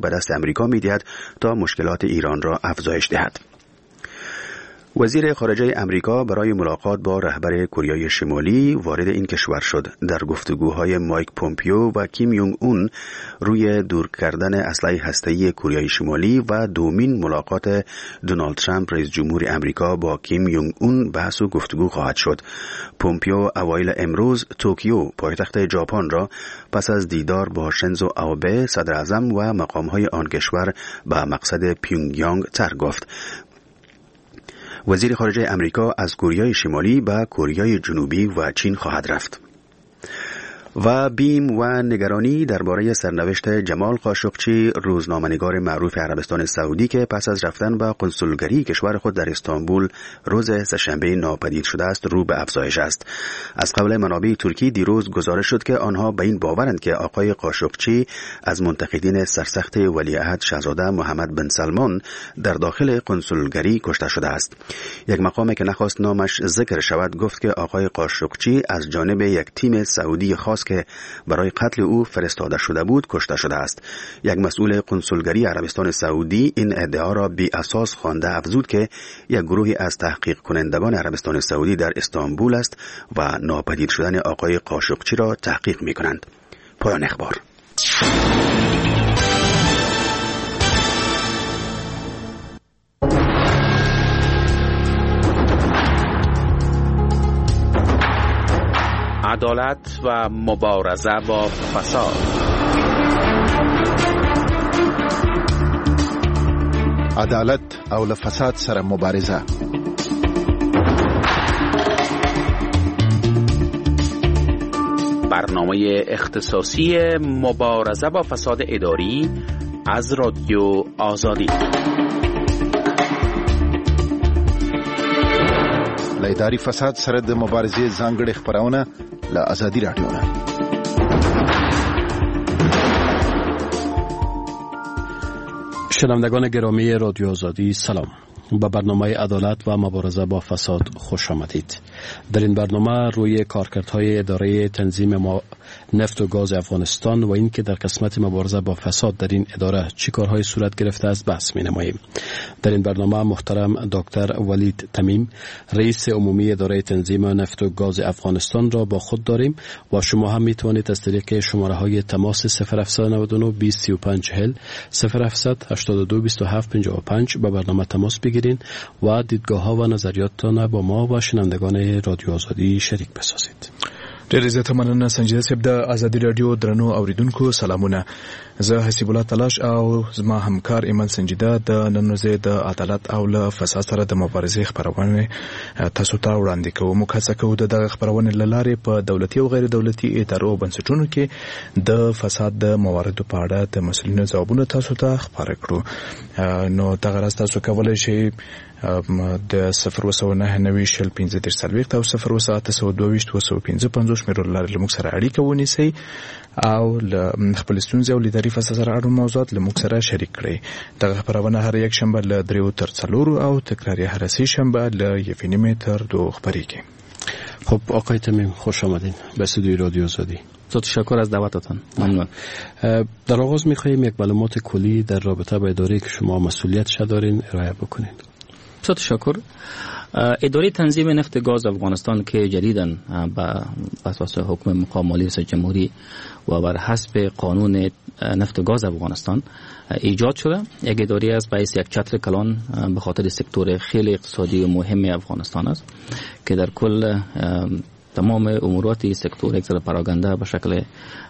به دست امریکا می‌دهد تا مشکلات ایران را افزایش دهد. وزیر خارجه امریکا برای ملاقات با رهبر کره شمالی وارد این کشور شد. در گفتگوهای مایک پومپیو و کیم یونگ اون روی دور کردن اسلحه هسته‌ای کره شمالی و دومین ملاقات دونالد ترامپ رئیس جمهور امریکا با کیم یونگ اون بحث و گفتگو خواهد شد. پومپیو اوایل امروز توکیو پایتخت ژاپن را پس از دیدار با شنزو آبه صدر اعظم و مقام‌های آن کشور به مقصد پیونگیانگ ترک گفت. وزیر خارجه امریکا از کره شمالی به کره جنوبی و چین خواهد رفت. و بیم و نگرانی درباره سرنوشت جمال خاشقچی، روزنامه‌نگار معروف عربستان سعودی که پس از رفتن به کنسولگری کشور خود در استانبول روز سه‌شنبه ناپدید شده است، رو به افزایش است. از قبل منابع ترکی دیروز گزارش شد که آنها به این باورند که آقای خاشقچی از منتقدین سرسخت ولیعهد شاهزاده محمد بن سلمان در داخل کنسولگری کشته شده است. یک مقام که نخواست نامش ذکر شود گفت که آقای خاشقچی از جانب یک تیم سعودی خاص که برای قتل او فرستاده شده بود کشته شده است. یک مسئول کنسولگری عربستان سعودی این ادعا را بی اساس خوانده افزود که یک گروهی از تحقیق کنندگان عربستان سعودی در استانبول است و ناپدید شدن آقای خاشقچی را تحقیق می کنند. پایان اخبار. عدالت و مبارزه با فساد. عدالت او له فساد سره مبارزه. برنامه اختصاصی مبارزه با فساد اداری از رادیو آزادی. له اداري فساد سره د مبارزې ځانګړې خبرونه له آزادي رادیو نه. شنوندگان گرامی رادیو آزادی سلام. به برنامه عدالت و مبارزه با فساد خوش آمدید. در این برنامه روی کارکردهای اداره تنظیم نفت و گاز افغانستان و اینکه در قسمت مبارزه با فساد در این اداره چه کارهای صورت گرفته است بحث می‌نماییم. در این برنامه محترم دکتر ولید تمیم رئیس عمومی اداره تنظیم نفت و گاز افغانستان را با خود داریم و شما هم میتوانید از طریق شماره‌های تماس 0799 203540 0700 82 27 55 به برنامه تماس بگیرید و دیدگاه‌ها و نظریاتتان با ما و شنوندگان رادیو آزادی شریک بسازید. ډېر عزت مننه سنجیده صاحب د آزادي رادیو درنو اوریدونکو سلامونه. زه حسیب الله تلاش او زما همکار ایمل سنجیده د نن ورځې د عدالت او له فساد سره د مبارزې خبرونه تاسو ته وړاندې کوو. موږ هڅه کوو د دغه خبرونه له لارې په دولتي او غیر دولتي ادارو او بنسټونو کې د فساد د مواردو په اړه د مسؤلینو ځوابونه تاسو ته خبره کړو. نو دغه راز تاسو کولای شئ د 019901530 او 019221555 شمیرو لارې له موږ سره اړیکه ونیسئ او خپل ستونزې او لیداري فساد سره اړوند موضوعات له موږ سره شریک کړئ. دغه خبرونه هر یک شنبه له 3 تر 4 او تکراری هر سه شنبه له 1.5 تر 2 خبریږي. خب آقای تمیم خوش آمدین به استودیوی رادیو آزادی. تشکر از دعوتتان. ممنون. در آغاز می‌خوایم یک معلومات کلی در رابطه با اداره‌ای که شما مسئولیتش دارین ارائه بکنید. تشکر. اداره تنظیم نفت گاز افغانستان که جدیداً به اساس حکم مقام مالی ریاست جمهوری و بر حسب قانون نفت گاز افغانستان ایجاد شده، یک اداره است به حیث یک چتر کلان به خاطر سکتور خیلی اقتصادی و مهم افغانستان است که در کل تمام امورات این سکتور یک ذره پراگنده به شکل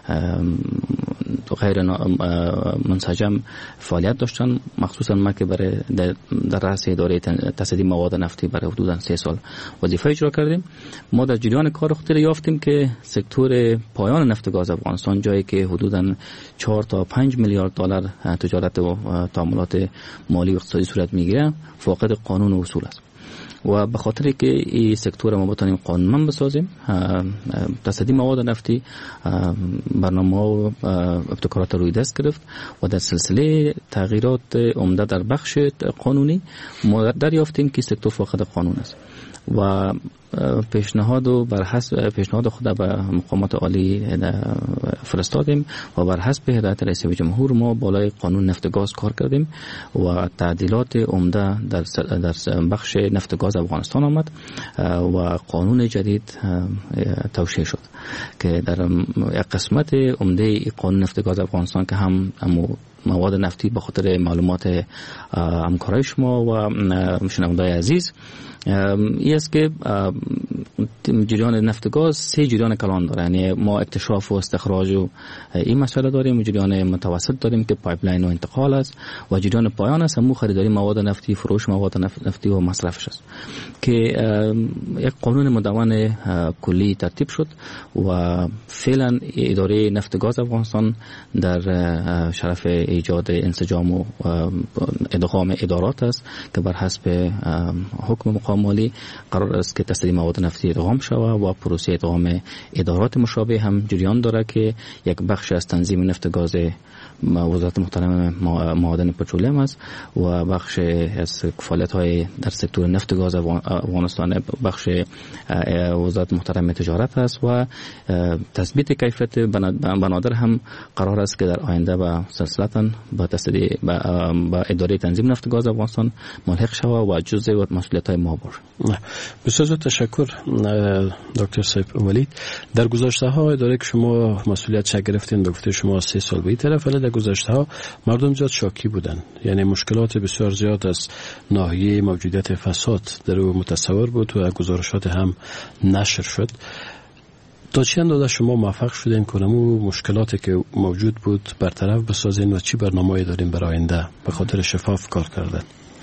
غیر منسجم فعالیت داشتن. مخصوصا ما که برای در رأس اداره تصدیق مواد نفتی برای حدوداً 3 سال وظیفه اجرا کردیم. ما در جریان کار خود یافتیم که سکتور پایان نفت گاز افغانستان جایی که حدوداً 4 تا 5 میلیارد دلار تجارت و تعاملات مالی و اقتصادی صورت میگیره فاقد قانون و اصول است و به خاطر که این سکتور ما بتونیم قانونمند بسازیم، تصدیق مواد نفتی برنامه و ابتکارات روی دست گرفت و در سلسله تغییرات عمده در بخش قانونی ما دریافتیم که سکتور فاقد قانون است و پیشنهاد خود به مقامات عالی فرستادیم و بر حسب هدایت رئیس جمهور ما بالای قانون نفت و گاز کار کردیم و تعدیلات عمده در بخش نفت و گاز افغانستان آمد و قانون جدید توشیح شد که در یک قسمت عمده قانون نفت و گاز افغانستان که هم مواد نفتی به خاطر معلومات همکارای شما و شنوندگان عزیز این است که جریان نفت و گاز 3 جریان کلان داره. یعنی ما اکتشاف و استخراج و این مسئله داریم، جریان متوسط داریم که پایپلاین و انتقال است و جریان پایان است همون خریداری مواد نفتی، فروش مواد نفتی و مصرفش است که یک قانون مدون کلی ترتیب شد و فعلا اداره نفت و گاز افغانستان در شرف ایجاد انسجام و ادغام ادارات است که بر حسب حکم مقام مالی قرار است که تصدیه مواد نفتی ادغام شود و پروسه ادغام ادارات مشابه هم جریان داره که یک بخش از تنظیم نفت و گاز وزارت محترم معادن پترولیم است و بخش از فعالیت‌های در سکتور نفت و گاز افغانستان بخش وزارت محترم تجارت است و تثبیت کیفیت بنادر هم قرار است که در آینده با سلسلتاً با تصدیه با اداره تنظیم نفت و گاز افغانستان ملحق شود و جزء و مسئولیت‌های ما باشه. بسیار تشکر دکتر سیف ولید. در گذشته‌ها اداره که شما مسئولیتش گرفتین به گفته شما 3 سال به این طرف، ولی در گذشته‌ها مردم زیاد شاکی بودن، یعنی مشکلات بسیار زیاد از ناحیه موجودیت فساد در او متصور بود و گزارشات هم نشر شد. تا چه اندازه شما موفق شدین که اون مشکلاتی که موجود بود برطرف بسازین و چی برنامه‌ای دارین برای آینده به خاطر شفاف کار کردن؟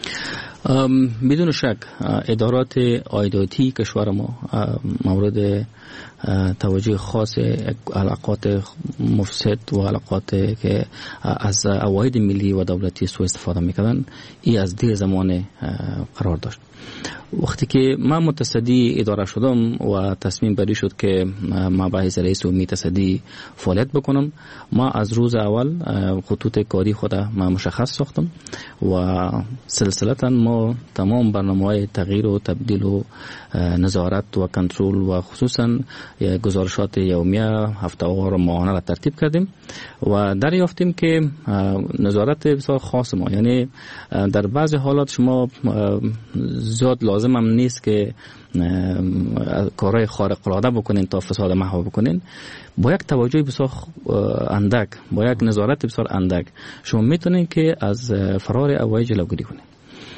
بدون شک ادارات عایداتی کشور ما مورد توجه خاص علاقات مفسد و علاقات که از عواید ملی و دولتی سوء استفاده میکردن این از دیر زمان قرار داشت. وقتی که من متصدی اداره شدم و تصمیم بری شد که ما به حیث رئیس عمومی تصدی فعالیت بکنم، ما از روز اول خطوط کاری خود ما مشخص ساختم و سلسلتا ما تمام برنامه‌های تغییر و تبدیل و نظارت و کنترل و خصوصا گزارشات یومیه، هفته‌وار و ماهانه را ترتیب کردیم و دریافتیم که نظارت بسیار خاص ما، یعنی در بعض حالات شما زیاد لازم هم نیست که کارهای خارق العاده بکنین تا فساد محو بکنین، با یک توجه بسیار اندک، با یک نظارت بسیار اندک شما میتونین که از فرار عواید جلوگیری کنین.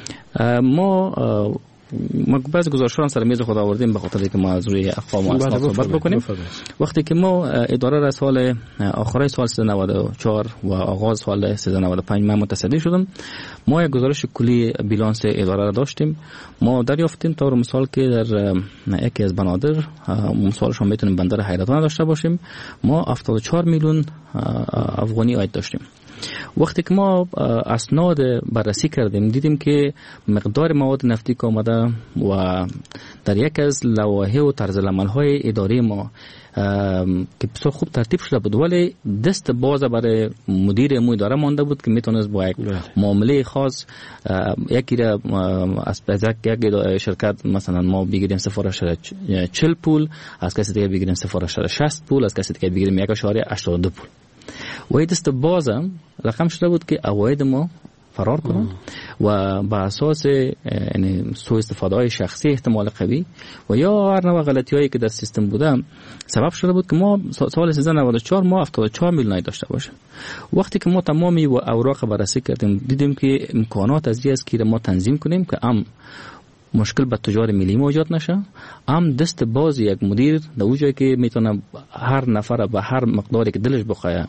ما بعضی گزارش‌ها سر میز خود آوردیم به خاطر اینکه ما از روی افهام و اسناد صحبت بکنیم. وقتی که ما اداره را سال آخرای سال 394 و آغاز سال 395 من متصدی شدم، ما یک گزارش کلی بیلانس اداره را داشتیم. ما دریافتیم طور مثال که در یکی از بنادر مثالش هم میتونیم بندر حیرتان داشته باشیم، ما 74 میلیون افغانی عاید داشتیم. وقتی که ما اسناد بررسی کردیم دیدیم که مقدار مواد نفتی که آمده و در یک از لوایح و طرز العمل‌های اداره ما که بسیار خوب ترتیب شده بود، ولی دست باز برای مدیر اداره مانده بود که میتونست با یک معامله خاص یکی را از یک شرکت مثلا ما بگیریم 0.40 پول، از کسی دیگه بگیریم 0.60 پول، از کسی دیگه بگیریم 1.82 پول. و دست بازم رقم شده بود که عواید ما فرار کنند و با اساس یعنی سوء استفاده های شخصی احتمال قوی و یا هر نوع غلطی هایی که در سیستم بوده سبب شده بود که ما سال 1394 ما 74 میلیون داشته باشیم. وقتی که ما تمامی و اوراق بررسی کردیم دیدیم که امکانات از است که ما تنظیم کنیم که مشکل به تجار ملی موجود نشه، دست باز یک مدیر در اونجایی که میتونه هر نفر به هر مقداری که دلش بخواه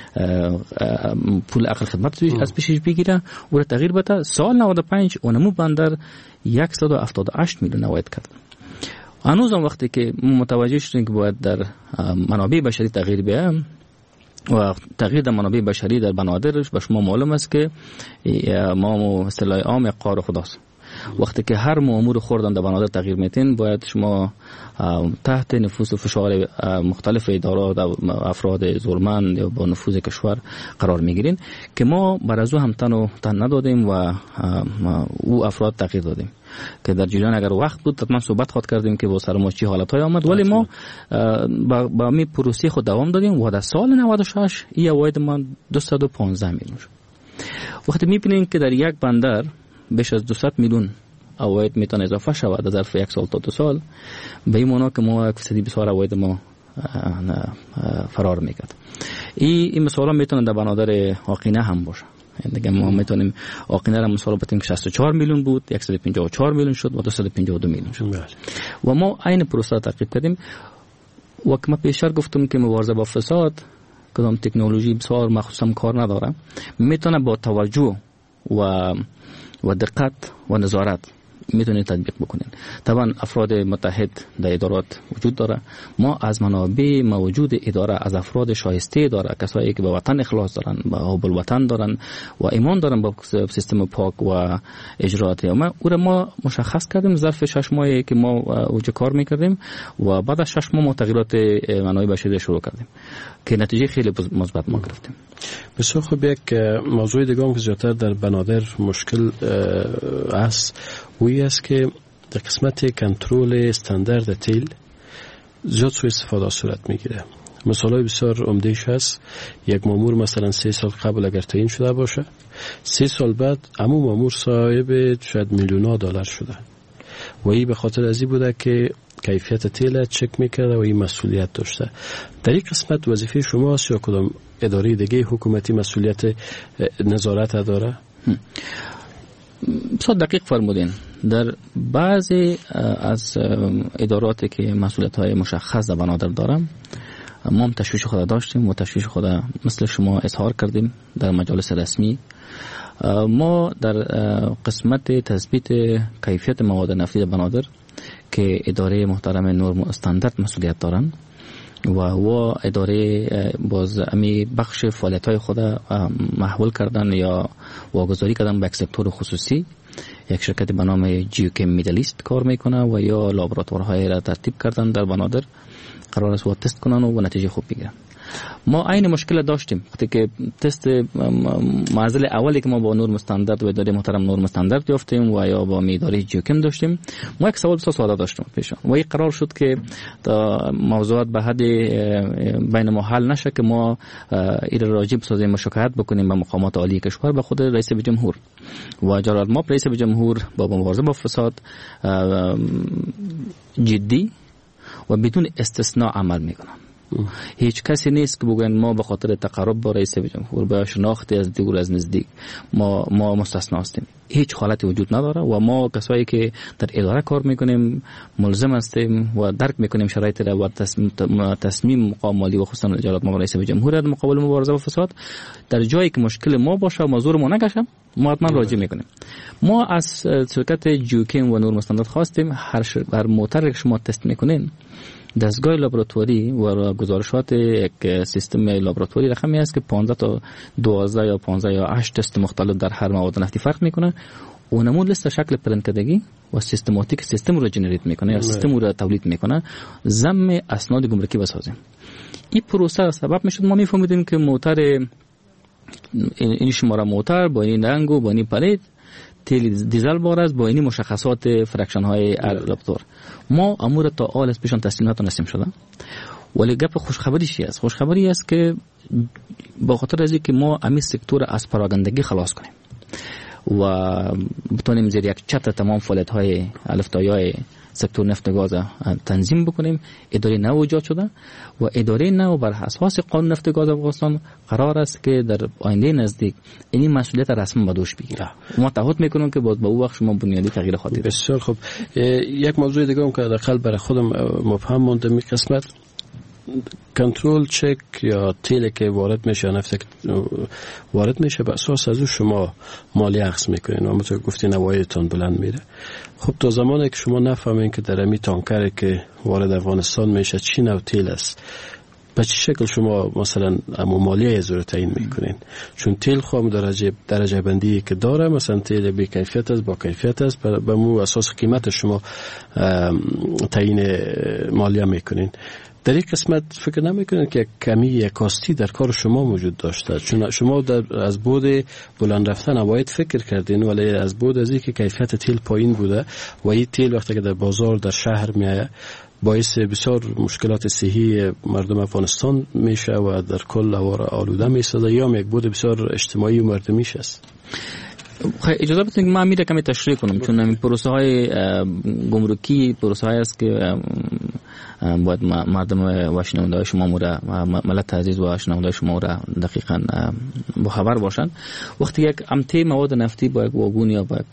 پول اقل خدمت از پیشش بگیره و تغییر بده. سال 95 اونمو بندر 178 میلیون عواید کرد. هنوزم وقتی که متوجه شدیم که باید در منابع بشری تغییر بیایم و تغییر در منابع بشری در بنادرش به شما معلوم است که ما اصطلاح عام قار خداست. وقتی که هر مأمور خوردن در بنادر تغییر میتین، باید شما تحت نفوذ و فشار مختلف ادارات و افراد ظلمند یا با نفوذ کشور قرار میگیرین که ما بر از او هم تن ندادیم و او افراد تغییر دادیم که در جریان اگر وقت بود حتما صحبت خود کردیم که با سر ما چی حالت‌های آمد، ولی ما با می پروسه خود دوام دادیم و در سال 96 این عواید ما 215 میلیون شد. وقتی میبینین که در یک بندر بیش از 200 میلیون عواید میتونه اضافه شود در ظرف یک سال تا 2 سال، به این معنی که ما 1% بسیار عواید ما فرار میکرد. این مثلا میتونه در بنادر آقینه هم باشه. دیگه ما میتونیم آقینه را مثلا بتیم که 64 میلیون بود، 154 میلیون شد و 252 میلیون شد. و ما این پروسه تعقیب کردیم. و که ما پیشتر گفتم که مبارزه با فساد کدام تکنولوژی بسیار مخصوصا کار نداره، میتونه با توجه و دقت و نظارت میتونید تطبیق بکنین. طبعا افراد متحد در ادارات وجود داره، ما از منابع موجود اداره از افراد شایسته داره، کسایی که به وطن اخلاص دارن، به حب الوطن دارن و ایمان دارن به سیستم پاک و اجرات. او را ما مشخص کردیم ظرف 6 ماهی که ما اوج کار میکردیم و بعد از 6 ماه تغییرات منابع بشری شروع کردیم که نتیجه خیلی مثبت ما گرفتیم. بسیار خوب. یک موضوع دیگه هم که زیادتر در بنادر مشکل است وی است که در قسمت کنترل استاندارد تیل زیاد سوء استفاده صورت میگیره. مثالای بسیار عمده‌اش هست، یک مامور مثلا 3 سال قبل اگر تعیین شده باشه، 3 سال بعد همون مامور صاحب شاید میلیون‌ها دلار شده و این به خاطر ازی بوده که کیفیت تیل چک میکرده و این مسئولیت داشته. در این قسمت وظیفه شما است یا کدام اداره دیگه حکومتی مسئولیت نظارت داره؟ بسیار دقیق فرمودین. در بعضی از اداراتی که مسئولیت‌های مشخص در بنادر دارم، ما هم تشویش خود داشتیم و تشویش خود مثل شما اظهار کردیم در مجالس رسمی. ما در قسمت تثبیت کیفیت مواد نفتی در بنادر که اداره محترم نرم و استاندارد مسئولیت دارن و اداره باز امی بخش فعالیت‌های خود محول کردن یا واگذاری کردن به یک سکتور خصوصی، یک شرکت به نام جیوکم میدلیست کار میکنه و یا لابراتوارهای را ترتیب کردن در بنادر، قرار است تست کنن و نتیجه خوب بگیرن. ما این مشکل داشتیم وقتی که تست معضل اولی که ما با نرم استاندارد و اداره محترم نرم استاندارد یافتیم و یا با اداره جیوکم داشتیم، ما یک سوال ساده داشتیم پیشان و این قرار شد که تا موضوعات به حد بین ما حل نشه که ما این راجع بسازیم مشاکات بکنیم با مقامات عالی کشور، به خود رئیس جمهور و جلال ما رئیس جمهور با مبارزه با فساد جدی و بدون استثناء عمل میکنن. هیچ کسی نیست که بگن ما به خاطر تقرب با رئیس جمهور با شناختی از دور از نزدیک ما مستثنا هستیم. هیچ حالتی وجود نداره و ما کسایی که در اداره کار میکنیم ملزم هستیم و درک میکنیم شرایط را و تصمیم مقام مالی و خصوصا اجرات ما رئیس جمهور در مقابل مبارزه با فساد در جایی که مشکل ما باشه و موضوع ما نکشه ما حتما راجع میکنیم. ما از شرکت جیوکم و نرم استاندارد خواستیم هر موتر که شما تست میکنین دستگاه لابراتواری و گزارشات یک سیستم لابراتواری رقمی است که 15 تا 12 یا 15 یا 8 تست مختلف در هر مواد نفتی فرق میکنه و نمود لیست شکل پرنت کردگی و سیستماتیک سیستم رو جنریت میکنه یا سیستم رو تولید میکنه ضمن اسناد گمرکی بسازیم. این پروسه سبب میشد ما میفهمیدیم که موتر این شماره موتر با این رنگ و با این پلید تیل دیزل بار است با این مشخصات فرکشن های لابراتوار. ما امور تا آل از پیشان تسلیمات نسیم شده. ولی گپ خوشخبری چی است؟ خوشخبری است که با خاطر از اینکه ما امی سکتور از پراگندگی خلاص کنیم و بتونیم زیر یک چتر تمام فعالیت های الفتای سکتور نفت و گاز تنظیم بکنیم، اداره نو ایجاد شده و اداره نو بر اساس قانون نفت و گاز افغانستان قرار است که در آینده نزدیک این مسئولیت رسما به دوش بگیره. ما تعهد میکنیم که باز به اون وقت شما بنیادی تغییر خواهید. بسیار خوب. یک موضوع دیگه هم که داخل برای خودم مبهم مونده می قسمت کنترل چک یا تیل که وارد میشه نفت وارد میشه به اساس از شما مالی اخذ میکنین و همونطور گفتین عوایدتون بلند میره. خب تا زمانی که شما نفهمین که در امی تانکری که وارد افغانستان میشه چی نوع تیل است به چه شکل شما مثلا مالیه از رو تعیین میکنین؟ چون تیل خام درجه بندی که داره، مثلا تیل بی کیفیت است، با کیفیت است، به مو اساس قیمت شما تعیین مالیه میکنین. در این قسمت فکر نمیکنین که کمی یا کاستی در کار شما موجود داشته؟ چون شما از بود بلند رفتن باید فکر کردین، ولی از بود از این که کیفیت تیل پایین بوده و این تیل وقتی که در بازار در شهر میایه باعث بسیار مشکلات صحی مردم افغانستان میشه و در کل هوا را آلوده میسازه، یا یک بود بسیار اجتماعی و مردمیش است. اجازه بدید که من میره کمی تشریح کنم، چون این پروسه های گمرکی پروسه های است که باید مردم و شنونده شما مورا ملت عزیز و شنونده شما مورا دقیقاً با خبر باشند. وقتی یک امتی مواد نفتی با یک واگون یا با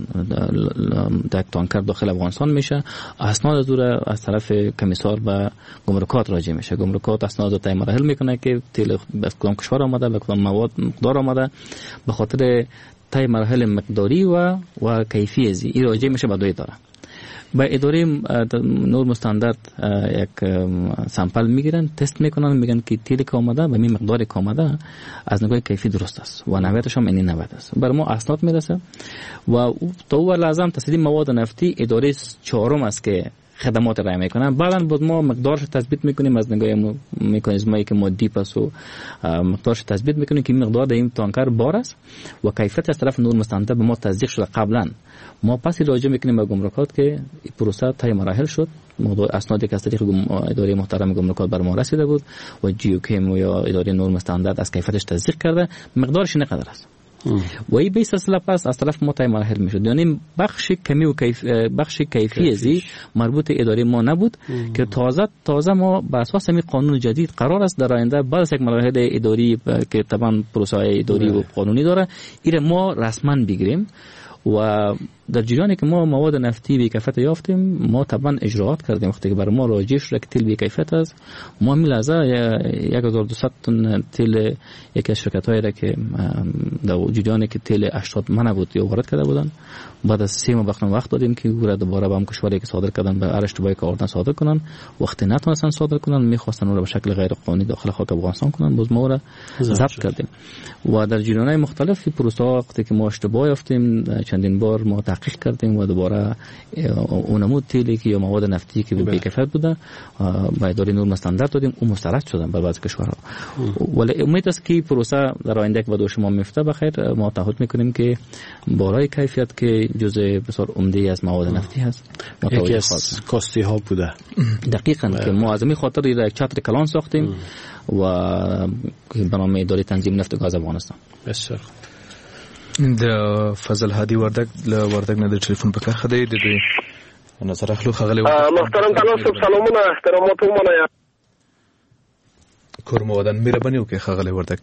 یک تانکر داخل افغانستان میشه، اسناد از دور از طرف کمیسار به گمرکات راجع میشه. گمرکات اسناد رو طی مراحل میکنه که تیل به کدام کشور آمده، به کدام مواد مقدار آمده، به خاطر طی مراحل مقداری و کیفی ازی این راجع میشه به دوی داره. با اداره نورم استاندارد یک سامپل میگیرن، تست میکنن، میگن که تیل که آمده به می مقدار که آمده از نگاه کیفی درست است و نوعیتش هم این نوعیت است. بر ما اسناد میرسه و تا او لازم تصدیق مواد نفتی اداره چهارم است که خدمات رای میکنن. بعداً بود ما مقدارش تثبیت میکنیم از نگاه مکانیزمایی که مادی پس و مقدارش تثبیت میکنیم که مقدار در این تانکر بار است و کیفیت از طرف نور مستنده به ما تصدیق شده. قبلا ما پسی راجع میکنیم به گمرکات که پروسه طی مراحل شد، موضوع اسنادی که از طریق اداره محترم گمرکات بر ما رسیده بود و جیوکیم یا اداره نور مستنده از کیفیتش تصدیق کرده، مقدارش اینقدر است و این بیس اصلا پس از طرف ما طی مراحل میشد. یعنی بخش کمی و بخش کیفی ازی مربوط اداره ما نبود که تازه ما بر اساس همین قانون جدید قرار است در آینده بعد از یک مراحل اداری که طبعا پروسه اداری و قانونی داره این ما رسما بگیریم و در جریانی که ما مواد نفتی بی کیفیت یافتیم ما طبعا اجراات کردیم. وقتی که برای ما راجع شد که تیل بی کیفیت است، ما می لحظه 1200 تن تیل یکی از شرکت‌هایی را که در جریانی که تیل 80 من بود یا وارد کرده بودن، بعد از 3 ماه وقت دادیم که او را دوباره به هم کشوری که صادر کردن به ارشتبای که آوردن صادر کنن. وقتی نتونستن صادر کنن می‌خواستن اون را به شکل غیر قانونی داخل خاک افغانستان کنن، باز ما را ضبط کردیم و در جریان‌های مختلفی پروسه وقتی که ما اشتباه یافتیم چندین بار ما تحقیق کردیم و دوباره اونمود تیلی که یا مواد نفتی که بی کیفیت بوده با اداره نور مستندرد دادیم، اون مسترد شدن بر بعضی کشورها. ولی امید است که پروسه در آینده که با شما میفته بخیر ما تعهد میکنیم که بالای کیفیت که جزء بسیار عمده از مواد نفتی هست یکی از کاستی ها بوده دقیقاً که ما از این خاطر یک چتر کلان ساختیم و به نام اداره تنظیم نفت و گاز افغانستان. بسیار د فضل هادي وردګ نه د ټلیفون په کاخه دی د نظر اخلو خغلی محترم تناسب سلامونه احترامات ومنه کورمودن مهرباني وکړئ خغلی وردګ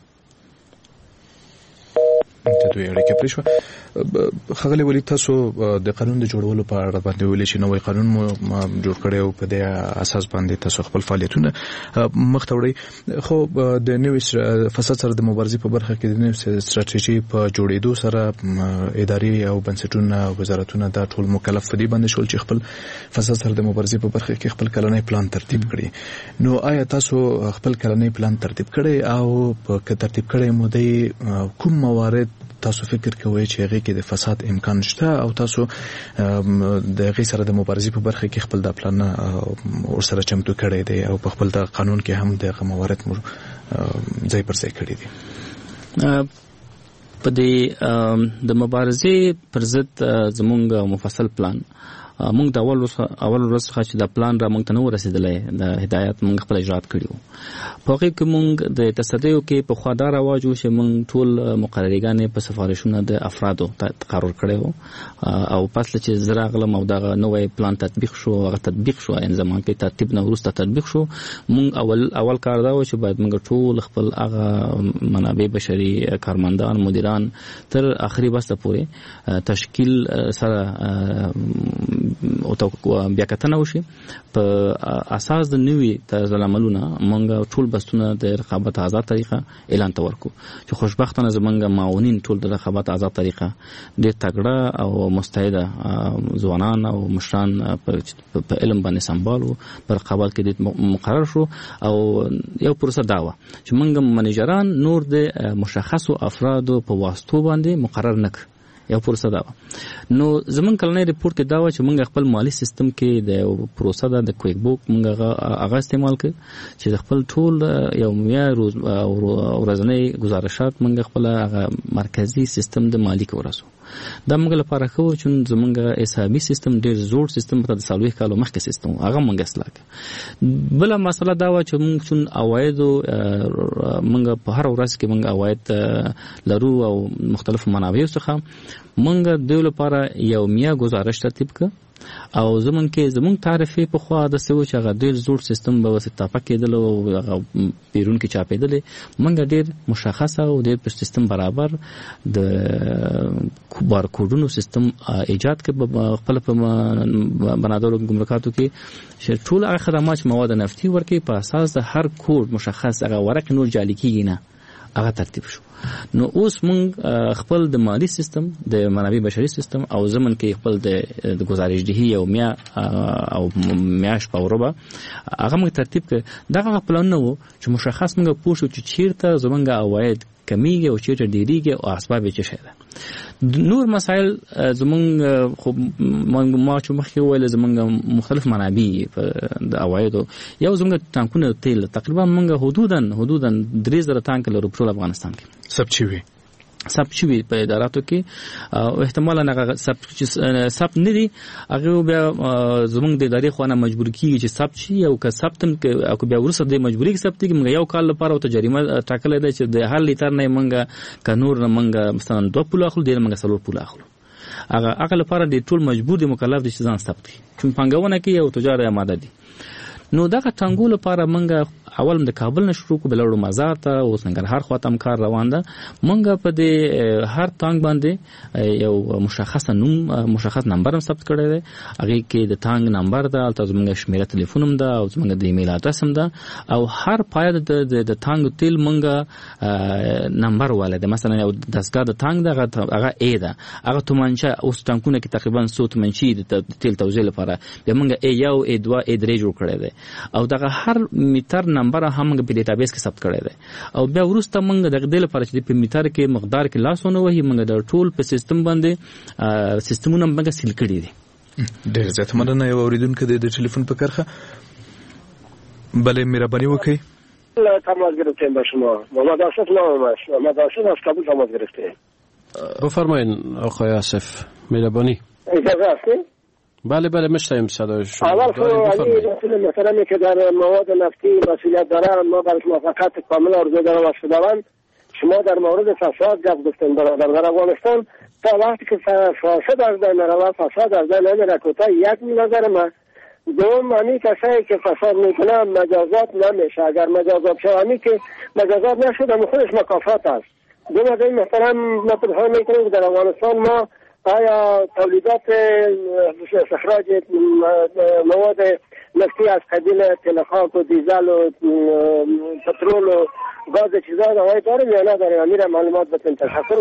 ته دوی اړیکه پرېښوه. خغلی ولی تاسو د قانون د جوړولو په اړه باندې ویلي چې نوې قانون مو جوړ کړی او په دې اساس باندې تاسو خپل فعالیتونه مخ ته وړئ، خو د نوې فساد سره د مبارزې په برخه کې د نوې ستراتیژي په جوړېدو سره ادارې او بنسټونه وزارتونه دا ټول مکلف دي باندې شول چې خپل فساد سره د مبارزې په برخه کې خپل کلنی پلان ترتیب کړي. نو آیا تاسو خپل کلنی پلان ترتیب کړی او په ترتیب کړی مو د کوم موارد تاسو فکر کوئ چې هغه کې د فساد امکان شته او تاسو د هغه سره د مبارزې په برخه کې خپل د پلان ورسره چمتو کړی دی او په خپل د قانون کې هم د موارد ځای پر ځای کړی دي؟ په د مبارزې پر ضد زمونږ مفصل پلان مونږ د اول ورځ څخه چې د پلان را مونږ ته نو رسیدلې د هدایت مونږ خپل اجرات کړیو. په هغه کې مونږ د تصدیو کې په خوا دا راوجو چې مونږ ټول مقرریګان په سفارشونو د افرادو تقرر کړو او پس چې زراغلم او دغه نوې پلان تطبیق شو، هغه تطبیق شو ان زمان کې ترتیب نه ورسته تطبیق شو. مونږ اول کار دا و چې باید مونږ ټول خپل هغه منابع بشري کارمندان مدیران تر اخري بسته پورې تشکیل سره بیا کتنه وشي په اساس د نوي طرز عملونه مونږ ټول بستونه د رقابت آزاد طریقه اعلان تورکو چې خوشبختانه زمونږ معاونین ټول د رقابت آزاد طریقه د تګړه او مستعده ځوانان او مشران په علم باندې سمبالو په رقابت کې د مقرر شو او یو پروسه داوه چې مونږ منیجران نور د مشخصو افرادو په واسطو باندې مقرر نک یو پروسه دا نو زمون کلنۍ ریپورت کې دا و چې مونږ خپل مالی سیستم کې د پروسه د کویک بوک مونږ هغه استعمال کړ چې خپل ټول یومیا روز ورځنی گزارشات مونږ خپل هغه مرکزی سیستم د مالی کې ورسو دا موږ لپاره خو چې زمونږ حسابي سیستم ډیر زوړ سیستم په 30 کالو مخکې سیستم هغه مونږ اصلاح بل مسله دا و چې مونږ عواید مونږ په هر ورځ کې مونږ عواید لرو او مختلف منابع څخه مونږ د لپاره یومیا گزارش ترتیب ک او زمون کې زمون تعریفي په خوا د سوي چې هغه ډیر زوړ سیستم به وسته پکېدل او هغه پیرون کې چاپېدل مونږ ډیر مشخصه او ډیر پر سیستم برابر د بارکوډونو سیستم ایجاد کې خپل په بنادرو ګمرکاتو کې چې ټول هغه خدمات مواد نفتي ورکې په اساس د هر کوډ مشخص هغه ورق نور جالي کیږي نه هغه ترتیب شو نو اوس مونږ خپل د مالی سیستم د منابع بشري سیستم او زمون کې خپل د گزارش دهي او میا او میاش په وربه هغه مونږ ترتیب کړ دغه پلان نو چې مشخص مونږ پوښتو چې چیرته زمونږ عواید کمیږي او چیرته ډیریږي او اسباب یې څه شي نور مسائل زمونږ خو ما چې مخکې ویل زمونږ مختلف منابع د عوایدو یو زمونږ ټانکونه تیل تقریبا مونږ حدوداً 3000 ټانک لرو په افغانستان کې سب چوي په اداراتو کې او احتمالاً هغه سب نه دي هغه بیا زمونږ د ادارې خوانه مجبور کیږي چې سب چی او که سبتم کې او بیا ورسره د مجبوري کې سبتي کې موږ یو کال لپاره او جریمه ټاکلې ده چې د هر لیټر نه موږ قانون موږ مثلا 2 پوله اخلو د موږ 3 پوله اخلو هغه لپاره د ټول مجبور دي مکلف دي چې ځان سبتي چې پنګونه کې او تجارت آماده دي نو دا ټانګو لپاره موږ اول د کابل نشو کو بلوړو مزار ته او څنګه هر خواته کار روان ده موږ په دې هر ټانګ باندې یو مشخص نمبر هم ثبت کړی دی هغه کې د ټانګ نمبر ده او زموږ شمیره ټلیفون هم ده او زموږ د ایمیل ادرس هم ده او هر پای د ټانګ تیل موږ نمبر والده مثلا یو دستګاه د ټانګ ده هغه ای ده هغه تومانچه اوس ټانګونه کې تقریبا 100 منچي د تیل توزیع لپاره به موږ ای یو ای 2 ای 3 جوړ کړی دی او دغه هر میټر نمبر هم په ډیټابیس کې ثبت کړی دی او بیا ورسته موږ دغه د لپاره چې په میټر کې مقدار کې لاسونه وهي موږ د ټول په سیستم باندې سیستمونه موږ سیل کړی دي ډیر زیات مننه یو اوریدونکو د ټلیفون په کرخه بله مهرباني وکړئ تماس گرفتیم با شما محمد آصف نامم است محمد آصف از کابل تماس گرفتیم بفرمایید آقای آصف مهربانی اجازه هستیم بله میشنویم صدای شما اول خب علی رسول محترمی که در مواد نفتی مسئولیت دارن ما برای موافقت کامل آرزو دارم از خداوند شما در مورد فساد گپ گفتین برادر در افغانستان تا وقتی که فاسد از بین نرود فساد از بین نمیره کوتاه یک نظر من دوم معنی کسایی که فساد میکنن مجازات نمیشه اگر مجازات شوانی که مجازات نشده خودش مکافات است دوم از این محترم ما پرسان میکنیم در افغانستان ما آیا تولیدات استخراج مواد نفتی از قبیل تلخاک و دیزل و پترول و گاز چیزا داریم یا نداریم امیر معلومات بتون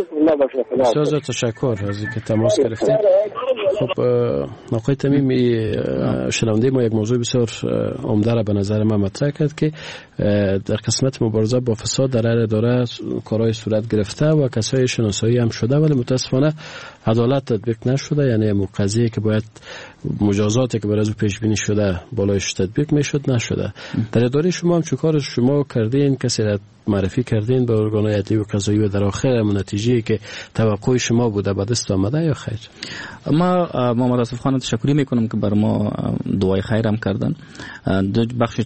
تشکر تشکر از اینکه تماس گرفتید خب آقای تمیمی شنونده ما یک موضوع بسیار عمده را به نظر من مطرح کرد که در قسمت مبارزه با فساد در هر اداره کارهای صورت گرفته و کسای شناسایی هم شده ولی متاسفانه عدالت تطبیق نشده یعنی قضیه که باید مجازاتی که برای پیش بینی شده بالایش تطبیق میشد نشده در اداره شما هم چه کار شما کردین کسی را معرفی کردین به ارگان‌های عدلی و قضایی و در آخر نتیجه‌ای که توقع شما بوده به دست آمده یا خیر؟ ما محمد آصف خان تشکر میکنم که بر ما دعای خیر هم کردن دو بخش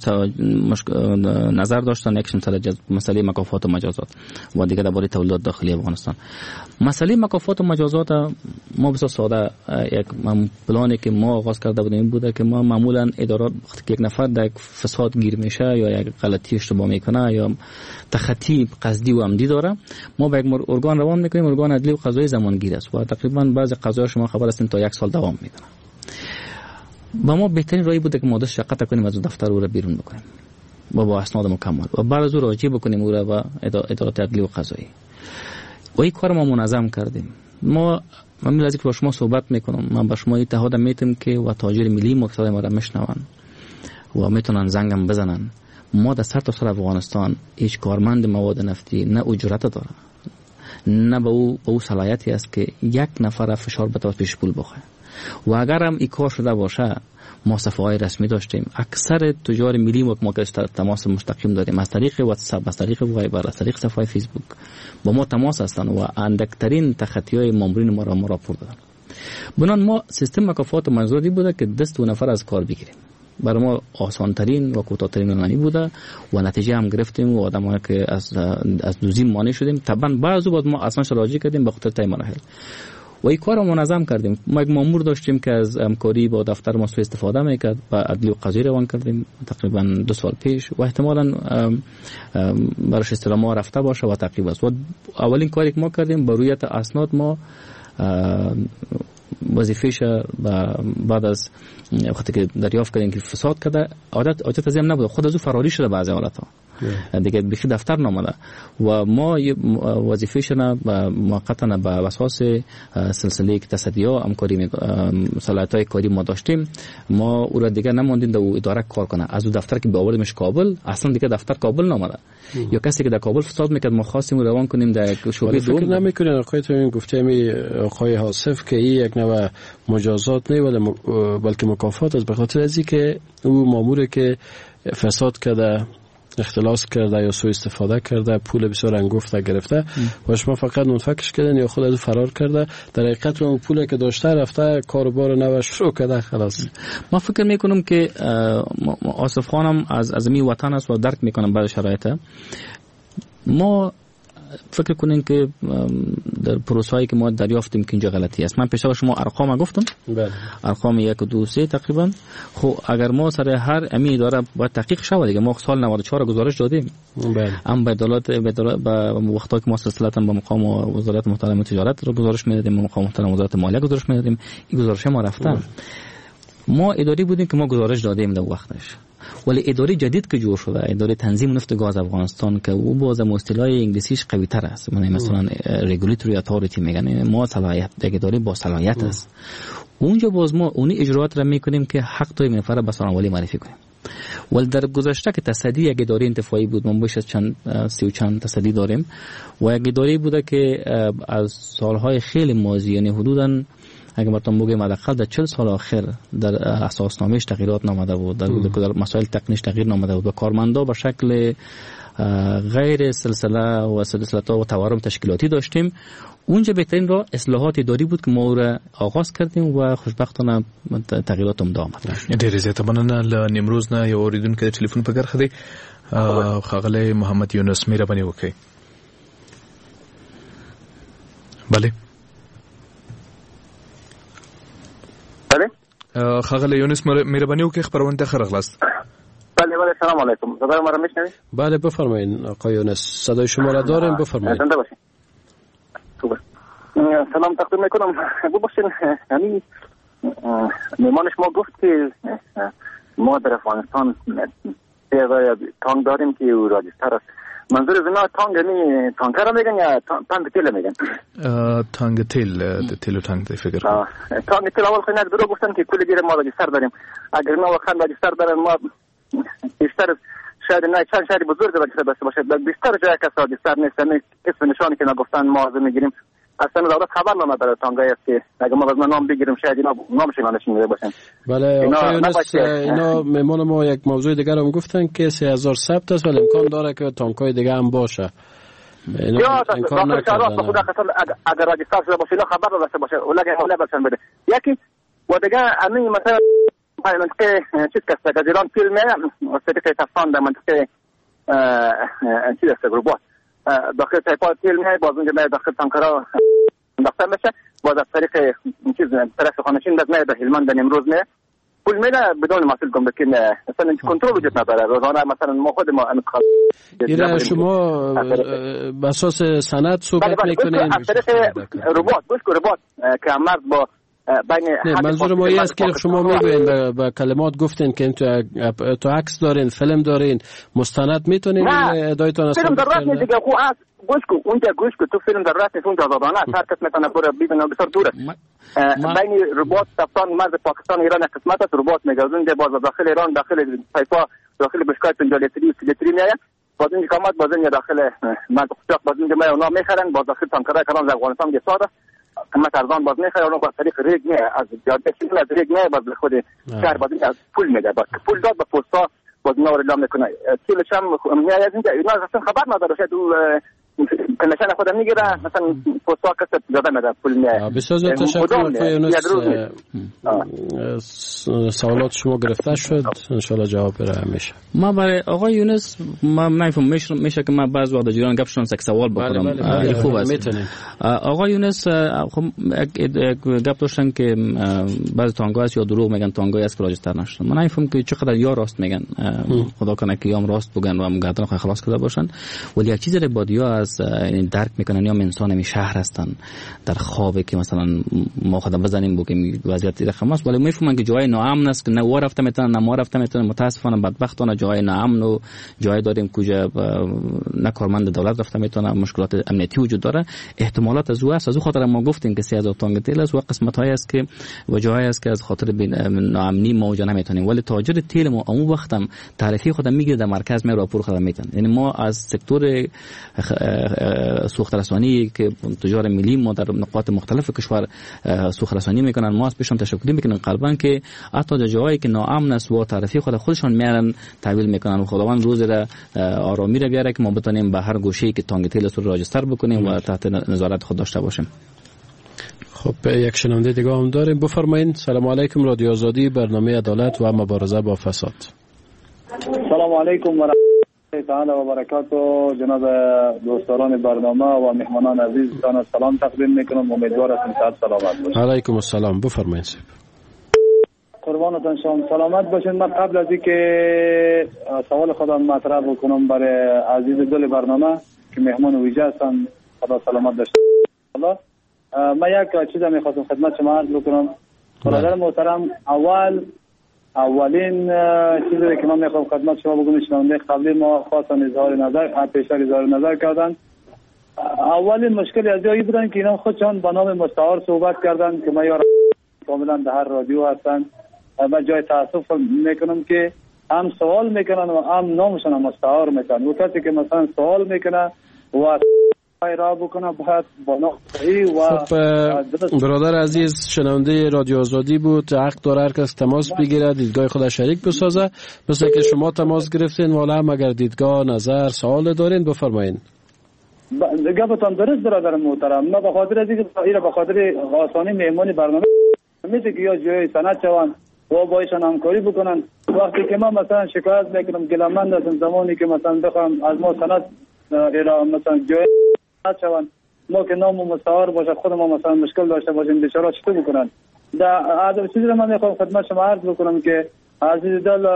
نظر داشتن یکشون مسئله مکافات و مجازات و دیگه درباره تولیدات داخلی افغانستان مسئله مکافات و مجازات ما بسیار ساده یک پلانی که ما آغاز کرده بودیم این بوده که ما معمولا ادارات وقتی که یک نفر در فساد گیر میشه یا یک غلطی اشتباه میکنه یا تخطی قصدی و عمدی داره ما به یک ارگان روان میکنیم ارگان عدلی و قضایی زمانگیر است و تقریبا بعضی قضایا شما خبر هستین تا 1 سال دوام میکنه با ما بهترین راهی بوده که ما دست شقت کنیم از دفتر او را بیرون بکنیم با اسناد مکمل و بعد از او راجع بکنیم او را با ادارات عدلی و قضایی. و این کار ما منظم کردیم. ما من لازم با شما صحبت میکنم، من با شما اتحاد میتم که و تاجر ملی مقصد ما را میشنون و میتونن زنگم بزنن. ما در سر تا سر افغانستان هیچ کارمند مواد نفتی نه اجرت داره نه به او صلاحیتی است که یک نفر فشار بده و پیش پول بخواه. و اگر هم این کار شده باشه ما صفحه‌های رسمی داشتیم. اکثر تجار ملی ما که تماس مستقیم داریم از طریق واتساپ، از طریق وایبر، از طریق صفحه فیسبوک با ما تماس هستند و اندکترین تخطی‌های مامورین ما را راپور دادن. بنان ما سیستم مکافات منظوری بوده که دست دو نفر از کار بگیریم. برای ما آسانترین و کوتاه‌ترین رانندگی بوده و نتیجه هم گرفتیم و آدم‌ها که از دوزی مانع شدیم. طبعا بعضی بعد ما اصلا راجع کردیم به خاطر تای مراحل و این کار رو منظم کردیم. ما یک مامور داشتیم که از همکاری با دفتر ما سوء استفاده میکرد و عدلی و قضایی روان کردیم تقریبا 2 سال پیش و احتمالاً براش استلام رفته باشه و تعقیب است. و اولین کاری که ما کردیم با رویت اسناد ما وظیفه‌ش بعد از وقتی که دریافت کردیم که فساد کرده عادت از این نبوده، خود از او فراری شده بعضی حالت‌ها دیگه بخی دفتر نامده و ما وظیفه‌ش نه موقتا به اساس سلسله تصدیه همکاری صلاحیت‌های کاری ما داشتیم. ما او را دیگه نموندیم در اداره کار کنه. از او دفتر که به آوردیمش کابل اصلا دیگه دفتر کابل نامده یا کسی که در کابل فساد میکرد ما خواستیم روان کنیم در شعبه دوم. فکر نمی‌کنین آقای تو این گفته می آقای حاصف که این یک نوع مجازات نه بلکه مکافات است به خاطر از اینکه او ماموری که فساد کرده، اختلاس کرده یا سوء استفاده کرده، پول بسیار انگفته گرفته و شما فقط منفکش کردن یا خود از فرار کرده، در حقیقت اون پولی که داشته رفته کاروبار نو شروع کرده خلاص. ما فکر میکنم که آصف خانم از می وطن است و درک میکنم بعد شرایط. ما فکر کنین که در پروسه‌ای که ما دریافتیم که اینجا غلطی است. من پیشتر شما ارقام گفتم. بله. ارقام 1 2 3 تقریبا. خب اگر ما سر هر امی اداره باید تحقیق شود دیگه. ما سال 94 گزارش دادیم. بله. ام به دولت به وقتا که ما سلسله‌اً با مقام وزارت محترم تجارت رو گزارش میدادیم، مقام محترم وزارت مالیه گزارش میدادیم. این گزارش ما رفتن. ما اداری بودیم که ما گزارش دادیم در وقتش. ولی اداره جدید که جور شده، اداره تنظیم نفت و گاز افغانستان که او باز اصطلاح انگلیسیش قوی تر است، مثلا رگولیتوری اتوریتی میگن، ما صلاحیت اداره با صلاحیت است. اونجا باز ما اون اجرات را میکنیم که حق توی نفر به سرانوالی معرفی کنیم. ولی در گذشته که تصدی یک اداره انتفاعی بود، ما بیش از 30 و چند تصدی داریم و یک اداره بوده که از سالهای خیلی ماضی، یعنی حدوداً اگر براتون بگم حداقل در 40 سال آخر در اساسنامه‌اش تغییرات نامده بود، در مسائل تکنیش تغییر نامده بود و کارمندا به شکل غیر سلسله و سلسله‌ها و تورم تشکیلاتی داشتیم. اونجا بهترین راه اصلاحات اداری بود که ما او را آغاز کردیم و خوشبختانه تغییرات هم دوام یافت. ډېر زیاته مننه. له نیمروز نه یو اوریدونکو ټلیفون په برخه دی. ښاغلی محمد یونس مهرباني وکړئ. بله ښاغلی یونس مهرباني وکړئ، خبرونه ته ښه راغلاست. بله سلام علیکم. صدای ما را میشنوید؟ بله بفرمایید آقای یونس، صدای شما را داریم، بفرمایید. زنده باشید. خوبه. سلام تقدیم میکنم. ببخشید یعنی میمانش ما گفت که ما در افغانستان تانک داریم که او راجستر است. منظور از اینا تانک یعنی تانکر میگن یا تانک تیل میگن؟ تانک تیل، تیل و تانک دی فکر کنم. تانک تیل اول خیلی درو گفتن که کلی گیر ما راجستر داریم. اگر اینا واقعا راجستر دارن ما بیشتر شاید نه چند شهری بزرگ راجستر داشته باشه، بیشتر جای کس راجستر نیست. یعنی اسم نشانی که نگفتن ما از میگیریم. اصلا دولت خبر نمیداره تانگایی است که اگه ما از نام بگیریم شاید اینا نامش نشون میده باشن. بله آقای یونس، اینا میمون ما یک موضوع دیگر هم گفتن که 3000 ثبت است ولی امکان داره که تانکای دیگه هم باشه. یا امکان نکردن. اگر راجستر شده باشه اینا خبر داشته باشه ولکن حالا بسن بده. یکی و دیگه همین مثلا منطقه چیز که گزیران فیلم میاد سریع تفان در منطقه چیز است گروبات داخل تایپات تیل میای باز اونجا میاد داخل تانکرها داخل میشه باز از طریق چیز طرف خانشین باز میاد هلمند نیمروز میاد پول میده بدون مسئول گمرکی نه مثلا کنترل وجود نداره. روزانه مثلا ما خود ما انقاض اینا شما به اساس سند صحبت میکنین از طریق ربات که مرد با بین منظور ما این است که شما میگوین به کلمات گفتین که تو عکس دارین، فیلم دارین، مستند میتونین ادعایتون است؟ فیلم ضرورت نیست دیگه. خو گوش کو اونجا گوش کو تو فیلم ضرورت نیست، اونجا آزادانه است، هر کس میتونه بره بدون بسیار دور است. بین رباط افغان مرز پاکستان ایران قسمت است، رباط میگذرون ده باز داخل ایران، داخل پیپا، داخل بشکای 50 لیتری میآید، باز این کامات باز این داخل منطقه قشاق باز این میآید، اونا میخرن، باز داخل تانکرای کلان از افغانستان که ساده قیمت ارزان باز میخره، اونو با طریق ریگ میآید، از جاده چیزی از ریگ میآید، باز خود شهر باز از پول میده، باز پول داد به پستا باز نور اعلام میکنه. کیلوش هم میآید اینجا، اینا اصلا خبر نداره، شاید کمیشن خودم میگیره، مثلا پستا کسب زیاده میده، پول میآید. بسیار زیاد تشکر یونس. سوالات شما گرفته شد، انشالله جواب بره میشه. ما برای آقای یونس ما نمیفهم میشه که ما بعض وقت جیران گپ شدن سوال بکنم. خوب است. آقای یونس خب گپ داشتن که بعضی تانگو است یا دروغ میگن تانگو است که راجستر نشدن. من نمیفهم که چقدر یا راست میگن، خدا کنه که یام راست بگن و مقدر خلاص کرده باشن، ولی یک چیز بادیا از درک میکنن یا انسان می شهر هستن در خوابه که مثلا ما خودم بزنیم بگیم وضعیت رقم است، ولی میفهمن که جای ناامن است که نه وا رفته میتونن نه ما رفته میتونن. متاسفانه بدبختانه جای ناامن و جای داریم کجا نه کارمند دولت رفته میتونه، مشکلات امنیتی وجود داره. احتمالات از او است، از او خاطر ما گفتیم که 3000 تانگ تیل است و قسمت های است که و جایی است که از خاطر ناامنی ما اونجا نمیتونیم، ولی تاجر تیل ما اون وقتم تعرفه خودم میگیره در مرکز می راپور خودم میتن. یعنی ما از سکتور سوخت رسانی که تجار ملی ما در نقاط مختلف کشور سوخت رسانی میکنن، ما از پیشم تشکر میکنیم قلبا که حتی جایی که ناامن است و تعرفه خودشون میارن تحویل میکنن و خداوند روز را آرامی را بیاره که ما بتونیم به هر گوشه‌ای که تانگ تیل رو راجستر بکنیم و تحت نظارت خود داشته باشیم. خب یک شنونده دیگه هم داریم، بفرمایید. سلام علیکم، رادیو آزادی، برنامه عدالت و مبارزه با فساد. سلام علیکم و تعالی و برکاته. جناب دوستان برنامه و مهمانان عزیز سلام تقدیم میکنم، امیدوارم صحت سلامت باشید. علیکم السلام، بفرمایید. قربانتون شما سلامت باشین. من قبل از اینکه سوال خودم مطرح بکنم برای عزیز دل برنامه که مهمان ویژه هستن، خدا سلامت داشته باشه. من یک چیز میخواستم خدمت شما عرض بکنم. برادر محترم، اولین چیزی که من میخوام خدمت شما بگم، شنونده قبلی ما خواستن اظهار نظر، پیشتر اظهار نظر کردن. اولین مشکلی از جایی بودن که اینا خودشان به نام مستعار صحبت کردن که ما یارا کاملا در هر رادیو هستن. من جای تاسف میکنم که هم سوال میکنن و هم نامشون مستعار میکنن. و کسی که مثلا سوال میکنه و را بکنه باید با نقطه‌ای و خب برادر عزیز شنونده رادیو آزادی بود، حق داره هر کس تماس بگیره، دیدگاه خود شریک بسازه، مثل که شما تماس گرفتین. والا هم اگر دیدگاه، نظر، سوال دارین بفرمایین. گفتم درست برادر محترم. ما به خاطر از اینکه به خاطر آسانی مهمانی برنامه میشه که یا جای سند شوند و بایشان همکاری بکنن. وقتی که ما مثلا شکایت میکنم گلمند هستم زمانی که مثلا بخوام از ما سند مثلا جای شوند، ما که نام مستعار باشه خود ما مثلا مشکل داشته باشیم، بیچاره چطور بکنن؟ در چیزی رو من میخوام خدمت شما عرض بکنم که عزیز دل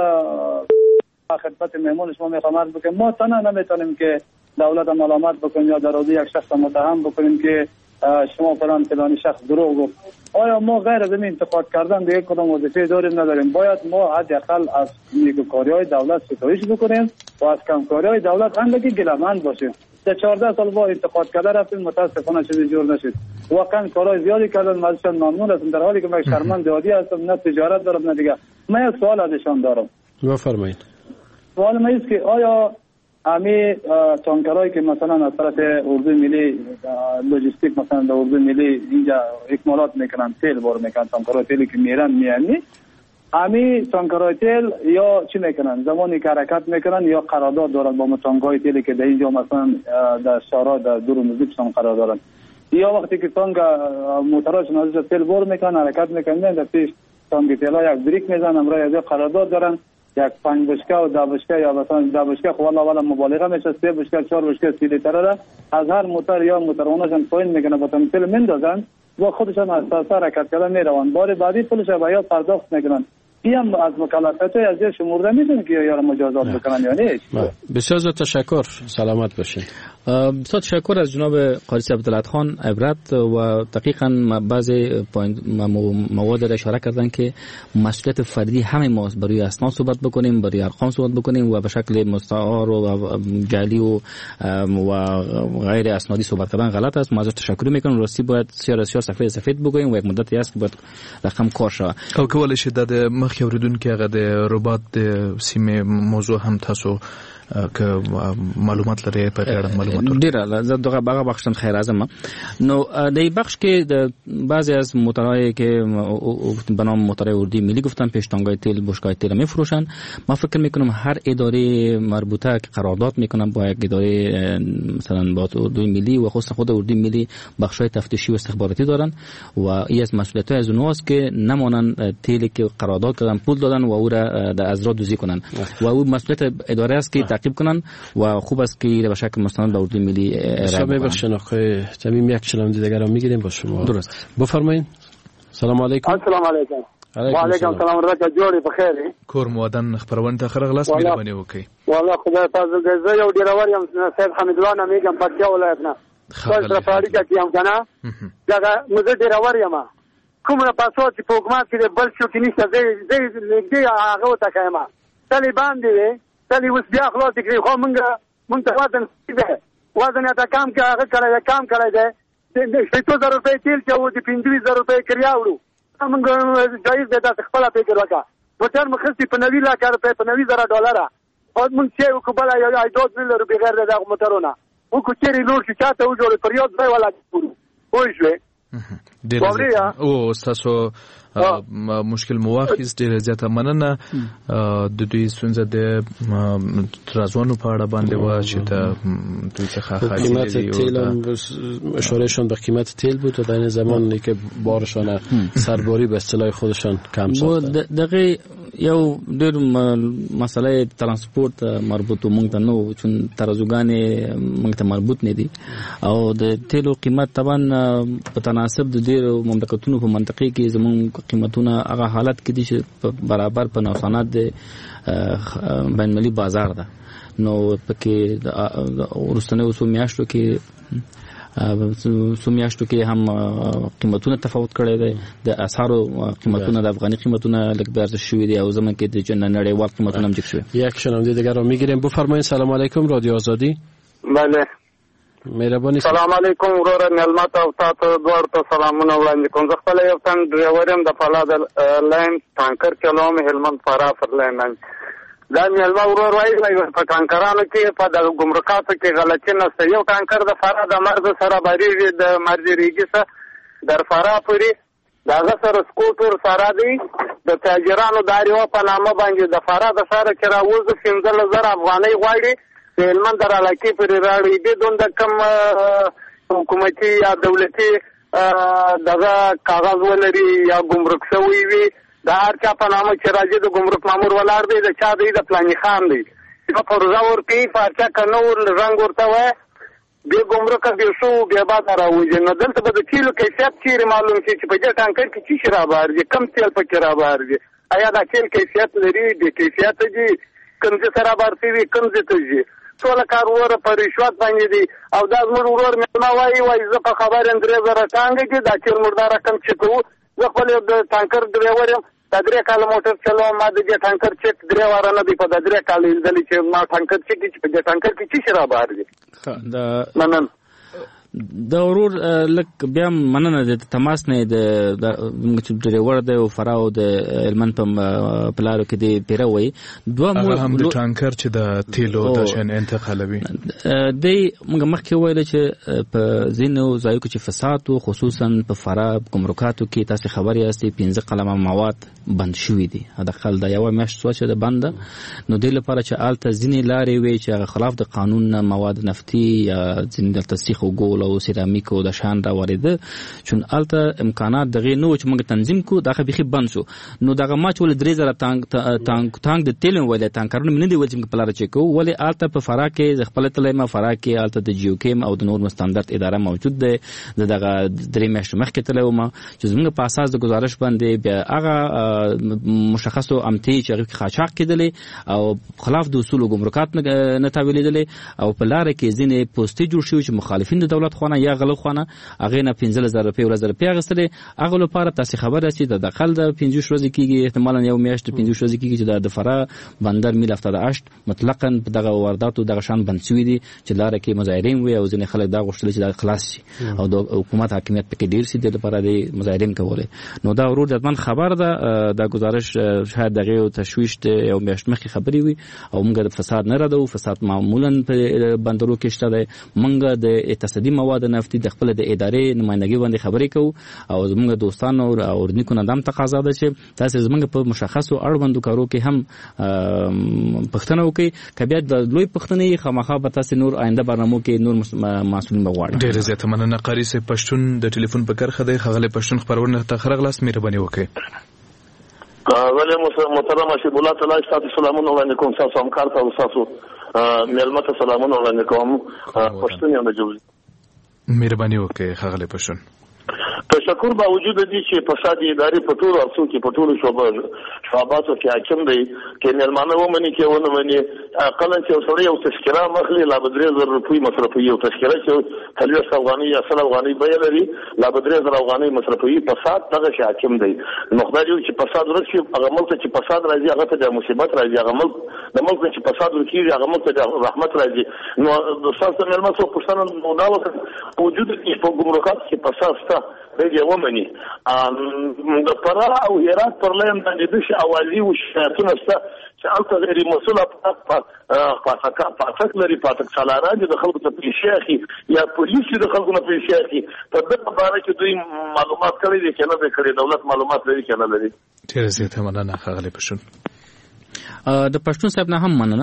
خدمت مهمان شما میخوام عرض بکنم، ما تنها نمیتونیم که دولت ملامت بکنیم یا در حد یک شخص متهم بکنیم که شما فلانی شخص دروغ گفت. آیا ما غیر از این انتقاد کردن دیگه کدام وظیفه داریم نداریم؟ باید ما حداقل از نیکوکاری‌های دولت ستایش بکنیم و از کمکاری‌های دولت اندکی گله‌مند باشیم. 14 سال با انتقاد کرده رفتیم، متاسفانه چیزی جور نشد. واقعا کارهای زیادی کردن، ازشان ممنون هستم، در حالی که من شرمنده عادی هستم، نه تجارت دارم نه دیگه. من یک سوال ازشان دارم. بفرمایید. سوال من است که آیا همین تانکرایی که مثلا از طرف اردوی ملی لوجستیک مثلا در اردوی ملی اینجا اکمالات میکنن، تیل بار میکنن، تانکرای تیلی که میرن میانی، همین تانکرای تیل یا چی میکنن؟ زمانی که حرکت میکنن یا قرارداد دارن با تانکرای تیلی که در اینجا مثلا در شارع در دور موزیکشون قرار دارن، یا وقتی که تانک موتوراشون ازش تیل بار میکنن حرکت میکنن، در پیش تانک تیلا یک بریک میزنن، امرای از قرارداد دارن، یک 5 بشکه و 10 بشکه یا مثلا 10 بشکه خب والا مبالغه میشه، 3 بشکه 4 بشکه 30 لیتر را از هر موتور یا موتورونشون پایین میکنه با تل میندازن و خودشون اساسا حرکت کردن میروند، بار بعدی پولش باید پرداخت میکنن. این هم از مکلفات از شمرده میتونه که یارو مجازات بکنن یا نه. بسیار تشکر، سلامت باشین. بسیار تشکر از جناب قاضی عبدالعاد خان عبرت و دقیقاً بعضی مواد را اشاره کردن که مسئولیت فردی همه ما برای اسناد صحبت بکنیم، برای ارقام صحبت بکنیم و به شکل مستعار و جعلی و غیر اسنادی صحبت کردن غلط است. ما از تشکر میکنم. راستی باید سیار صفحه سفید بگوییم و یک مدتی است که باید رقم کار شود. او کولای شي د مخ اوریدونکو هغه د رباط د سیمې موضوع هم تاسو که معلومات لري په اړه معلومات ډیره زه دغه بخښم خیر اعظم. نو د بخش کې د بعضی از موتورهای که به نام موتورهای اردی ملی گفتن پیشتانگای تیل بشکه‌های تیل میفروشن. ما فکر میکنم هر اداره مربوطه که قرارداد میکنن با یک اداره مثلا با اردوی ملی و خصوصا خود اردوی ملی بخش‌های تفتیشی و استخباراتی دارن و این از مسئولیت‌های از اونهاست که نمانن تیلی که قرارداد کردن پول دادن و او را از راه دزدی کنن و او مسئولیت اداره است که تعقیب کنن و خوب است که به شکل مستند به اردوی ملی ارائه بکنن. آقای تمیم یک شنونده دیگر رو میگیریم با شما. درست. بفرمایید. سلام علیکم. السلام علیکم. و علیکم السلام. راځه جوړې په خیر. کور مودن خبرونه ته خرغلاس مهرباني وکړئ. والله خدای پاک دې زه یو ډیرور یم سید حمید الله نامیږم پکتیا ولایت نه. خپل پاړی کې یم کنه. دا مزه ډیرور یم. کومه پاسو چې په حکومت کې بل څه کې نشته زه نږدې هغه ته کایم. طالبان دی تلی اوس بیا خلاص کړي خو مونږ ته وزن ته کام کې هغه کړی دی 600 روپۍ تیل چې و دي 25000 روپۍ کریا وړو مونږ جایز دی تاسو خپل فکر وکړه موټر مخسي په 90 لک روپۍ په 90000 ډالر او مونږ چې وکبل یو 2 مليون روپۍ غیر دغه موټرونه وکړو چې لور چې چاته وجوړ پریود ځای ولا وای شو ډیر او تاسو مشکل مواخیز ډیر زیاته مننه د دوی سنځه د ترازوانو په اړه باندې و چې د دوی څخه قیمت تیل اشارهشون به قیمت تیل بود و در این زمانی که بارشان سرباری به اصطلاح خودشان کم ساختن. دغه یو ډیر مسئله ترانسپورت مربوط مونږ ته نو چون ترازوګان مونږ ته مربوط نه دي او د تیلو قیمت طبعا په تناسب د ډیر مملکتونو په منطقه کې زمون قیمتونه هغه حالت کې دي چې برابر په نوسانات د بین المللي بازار ده. نو پکې ورستنه اوسو میاشتو کې سومیاشتو کې هم قیمتونه تفاوت کړي دي. د اسعارو قیمتونه د افغاني قیمتونه لږ به ارزش شوي دي او زمونږ کې د نړیوال قیمتونه هم جګ شوي. یک شنونده دیگر رو میگیریم. بفرمایید. سلام علیکم. رادیو آزادی. بله مهرباني. سلام علیکم ورور نعمت او تاسو دوړ ته سلامونه وړاندې کوم. زه خپل یو تن ډرایور يم د فولاد لاین ټانکر چلوم هلمند فرا فرلاین. دا مېلمه ورور وایي په ټانکرانو کې په د ګمرکاتو کې غلطي نشته. یو ټانکر د فرا د مرز سره باریږي د مرز ریګي سره در فرا پورې داغه سره سکوټر سره دی د تاجرانو داریو په نامه باندې د فرا د سره چې راوځي 15000 افغانۍ غواړي هلمند در علاقې پورې راړي دي د کم حکومتي یا دولتي دغه کاغذ ولري یا ګمرک شوی وي دا هر چا په نامه چې راځي د ګمرک مامور ولاړ دی د چا دی د پلاني خان دی په پروژه ورکی فارچا کنور رنگ ورته وای به ګمرک به شو به بعد راوځي نو دلته به د کیلو کیفیت چیرې معلوم شي چې په دې ټانکر کې څه شي را بارځي کم تیل پکې را بارځي آیا دا تیل کیفیت لري د کیفیت دی کوم څه سره بارځي کوم څه ته ټول کار ور په رشوت باندې دي او دا زموږ ورور مې وایي زه په خبر اندرې زره ټانګ کې دا چیر مردار رقم چې کوو زه خپل د ټانکر ډرایور یم د 3 کال موټر چلوم ما د ټانکر چک ډرایور نه دی په د 3 کال دلی چې ما ټانکر چک چې په ټانکر کې څه را بار دي دا منن د ورور لک بیا مننه د تماس نه د ډرایور د فراو د المن په پلارو کې دی پیروي دوه هم د ټانکر چې د تیلو د شن انتقالوي دی موږ مخکې ویل چې په زینو ځایو کې چې فساد او خصوصا په فرا ګمرکاتو کې تاسو خبري یاستئ 15 قلمه مواد بند شوې دي دا خل دا یو مېش سوچ د بند نو د لپاره چې آلته ځینې لارې وي چې خلاف د قانون مواد نفتي یا ځینې د تصدیق او ګول او او سیرامیک او د شان را وارده چون الته امکانات دغه نو چې موږ تنظیم کو دغه بخي بند شو نو دغه ما چې ول 3000 تانک د تیل ولې تانکرونه من دي ول چې په لار چې کو ولې الته په فرا کې خپل تلې ما فرا کې الته د جیو کیم او د نور مستندرد اداره موجود ده دغه درې میاشتې مخکې تلو ما چې موږ په اساس د گزارش باندې بیا هغه مشخصو امتی چې هغه خاچاق کېدلې او خلاف د اصول ګمرکات نه تاویلېدلې او په لار کې ځینې پوسټي جوړ شوي چې مخالفین د دولت خونه یا غلو خونه هغه نه 15000 روپۍ ورځ غوښتلې هغه لپاره تاسو خبره چې د داخل د 15 ورځې کېږي احتمالاً یو میاشت 15 ورځې کېږي چې د فرا بندر میل 78 مطلقاً دغه واردات او دغه شان بند شوي دي چې لار کې مظاهرین وي او ځینې خلک دا غوښتل چې دا خلاص شي او د حکومت حاکمیت پکې ډیر سي د لپاره د مظاهرین کوله نو دا ورور د خبر ده د گزارش شاید دغه تشویش یو میاشت مخکې خبري وي او موږ د فساد نه ردو فساد معمولاً په بندرو کې شته ده موږ د تصدی مواد نفتي د خپل د ادارې نمائندګي باندې خبرې کوو او زموږ دوستانو او نیکو ندام تقاضا ده چې تاسو زموږ په مشخصو اړوندو کارو کې هم پښتنه وکي کبه د لوی پښتنې خامخا به تاسو نور آینده برنامو کې نور مسؤلین بغواړي ډیر زیات مننه قاری سه پښتون د ټلیفون په کرخه دی خغله پښتون خبرونه ته خرغلاس مهرباني وکړي ولی محترم شیب الله تعالی تاسو سلامونه وړاندې کوم تاسو هم کار تاسو ملمت سلامونه وړاندې کوم پښتون یو نجوم مهرباني وکړي خغله پښتون تشکر با وجود دي چې فساد اداري په ټولو اصول کې په ټولو شعباتو کې حاکم دی کې ملمانه ومني کې ونه مني قلن چې سړی یو تشکیره مخلي لا 3000 روپۍ مصرفي یو تشکیره چې 30 افغاني یا 100 افغاني به لري لا 3000 افغاني مصرفي فساد دغه حاکم دی نو خدای دې چې فساد ورشي هغه ملک چې فساد راځي هغه ته د مصیبت راځي هغه ملک د ملک چې فساد وکړي هغه ملک ته د رحمت راځي نو د ساسو ملمسو پښتنو نو دا وجود کې په ګمرکات کې فساد شته دغه ومني د فرا او هرات پر لاین باندې د شاوالي او شاتونه سره چې الته غیر مسؤل پاتک لري پاتک سالاران د خلکو ته پیشاخي یا پولیس د خلکو نه پیشاخي په دغه باره کې دوی معلومات کړي دي کنه به کړي دولت معلومات لري کنه لري ډیر زیات مننه خغلی پښتون د پښتون صاحب نه هم مننه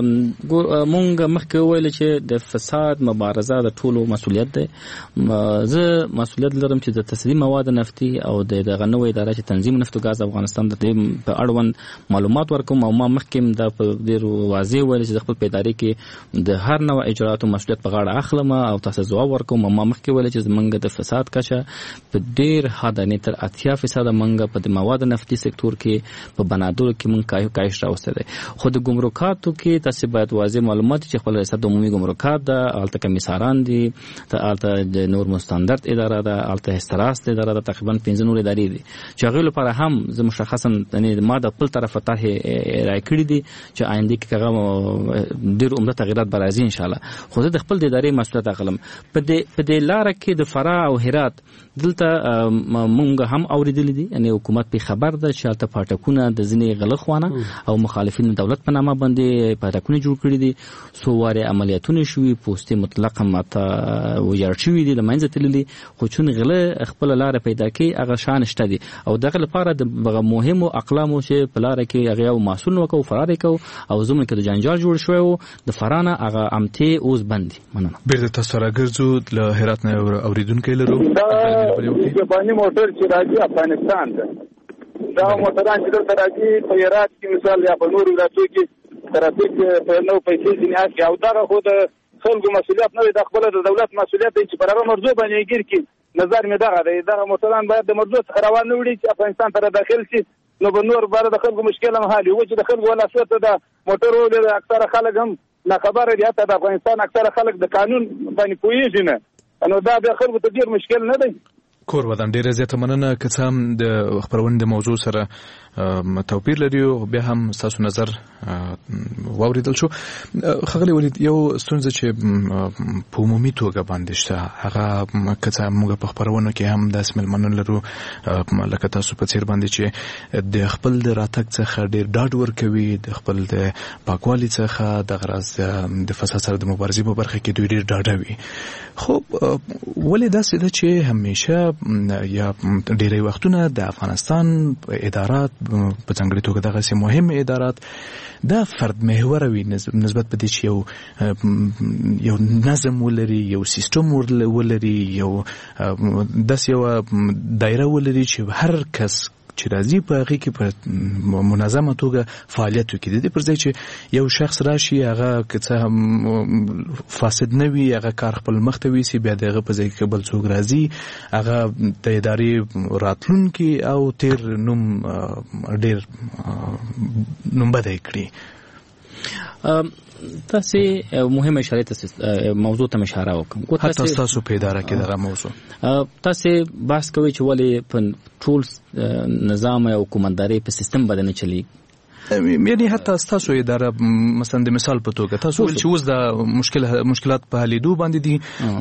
مونږ مخکې ویل چې د فساد مبارزه د ټولو مسولیت ده زه مسولیت لرم چې د تصدی مواد نفتي او د غنوې اداره چې تنظیم نفت او غاز افغانستان د په اړوند معلومات ورکوم او ما مخکې د په ډیر واضح ویل چې خپل په ادارې کې د هر نوع اجراتو مسولیت په غاړه اخلم او تاسو ځواب ورکوم ما مخکې ویل چې زمونږ د فساد کچه په ډیر حد نه تر 80% مونږ په د مواد نفتي سکتور کې په بنادول کې مونږ کاهش راوستل خو د ګمرکاتو کې تاسو باید واضح معلومات چې خپل ریاست عمومي ګمرکات د الته کمیساران دي الته د نور مستندرد اداره ده الته استراس اداره ده تقریبا 15 نور ادارې دي چې هغه لپاره هم زه مشخصا یعنی ما د خپل طرفه ته رای کړی دي چې آینده کې هغه ډیر عمده تغیرات برازي ان شاء الله خو زه د خپل د ادارې مسؤلیت اخلم په دې لار کې د فرا او هرات دلته مونږ هم اوریدل دي یعنی حکومت په خبر ده چې الته پټکونه د ځینې غلخوانه او مخالفین دولت په نامه باندې پټکونه جوړ کړی دي سو واره عملیاتونه شوي پوسټي مطلق ماته ویار شوي دي لمنځه تللي خو چون غله خپل لار پیدا کوي هغه شان شته دي او دغه لپاره د مهمو اقلامو چې په لار کې هغه او مسؤل وکاو فرار وکاو او زموږ کې د جنجال جوړ شوی او د فرانه هغه امته اوس بندي مننه بیرته تاسو راګرځو له هرات نه اوریدونکو لرو د باندې موټر چې راځي افغانستان ته دا موټران چې دلته راځي په هرات کې مثال یا په نورو ولایتونو کې ترافیک په نو پیسې ځینې او دا خو د خلکو مسؤلیت نه دی د خپل د دولت مسؤلیت دی چې پر هغه مرزو باندې ګیر کې نظر مې دغه دی دغه موټران باید د مرزو څخه روان نه وړي چې افغانستان ته داخل شي نو په نور بار د خلکو مشکل هم حل وي چې د خلکو ولا څه د موټر ولې اکثره خلک هم نه خبره دي ته د افغانستان اکثره خلک د قانون باندې پوهیږي نه نو دا د خلکو ته ډیر مشکل نه دی کور ودان ډیره زیاته مننه که څه هم د خبرونه د موضوع سره توپیر لري او بیا هم تاسو نظر واوریدل شو خغلی ولید یو ستونزه چې په عمومي توګه باندې شته هغه که څه موږ په خبرونه کې هم د اسمل منن لرو لکه تاسو په څیر باندې چې د خپل د راتګ څخه ډیر ډاډ ورکوي د خپل د پاکوالي څخه د غرض د فساد سره د مبارزې په برخه کې دوی ډیر ډاډه وي خو ولې داسې ده چې همیشه یا ډېری وختونه د افغانستان ادارات په ځانګړي توګه دغه سه مهم ادارات دا فرد محور وي نسبت په دې چې یو نظم ولري، یو سیستم ولري، یو داسې یو دایره ولري چې هر کس چې راځي په هغه کې په منظمه توګه فعالیت وکړي. د پر ځای چې یو شخص راشي هغه که څه هم فاسد نه وي، هغه کار خپل مخ ته ویسي، بیا دغه په ځای کې بل څوک راځي هغه د ادارې راتلونکي او تیر نوم ډېر نوم بدای کړي. تاسو مهمه اشاره ته موضوع ته اشاره وکم. حتی تاسو په اداره کې دغه موضوع تاسو بحث کوي چې ولې په ټول نظام او حکومتداري په سیستم باندې چلی، یعنی حتی تاسو اداره مثلا د مثال په توګه تاسو ول چې اوس د مشکلات په حلیدو باندې دي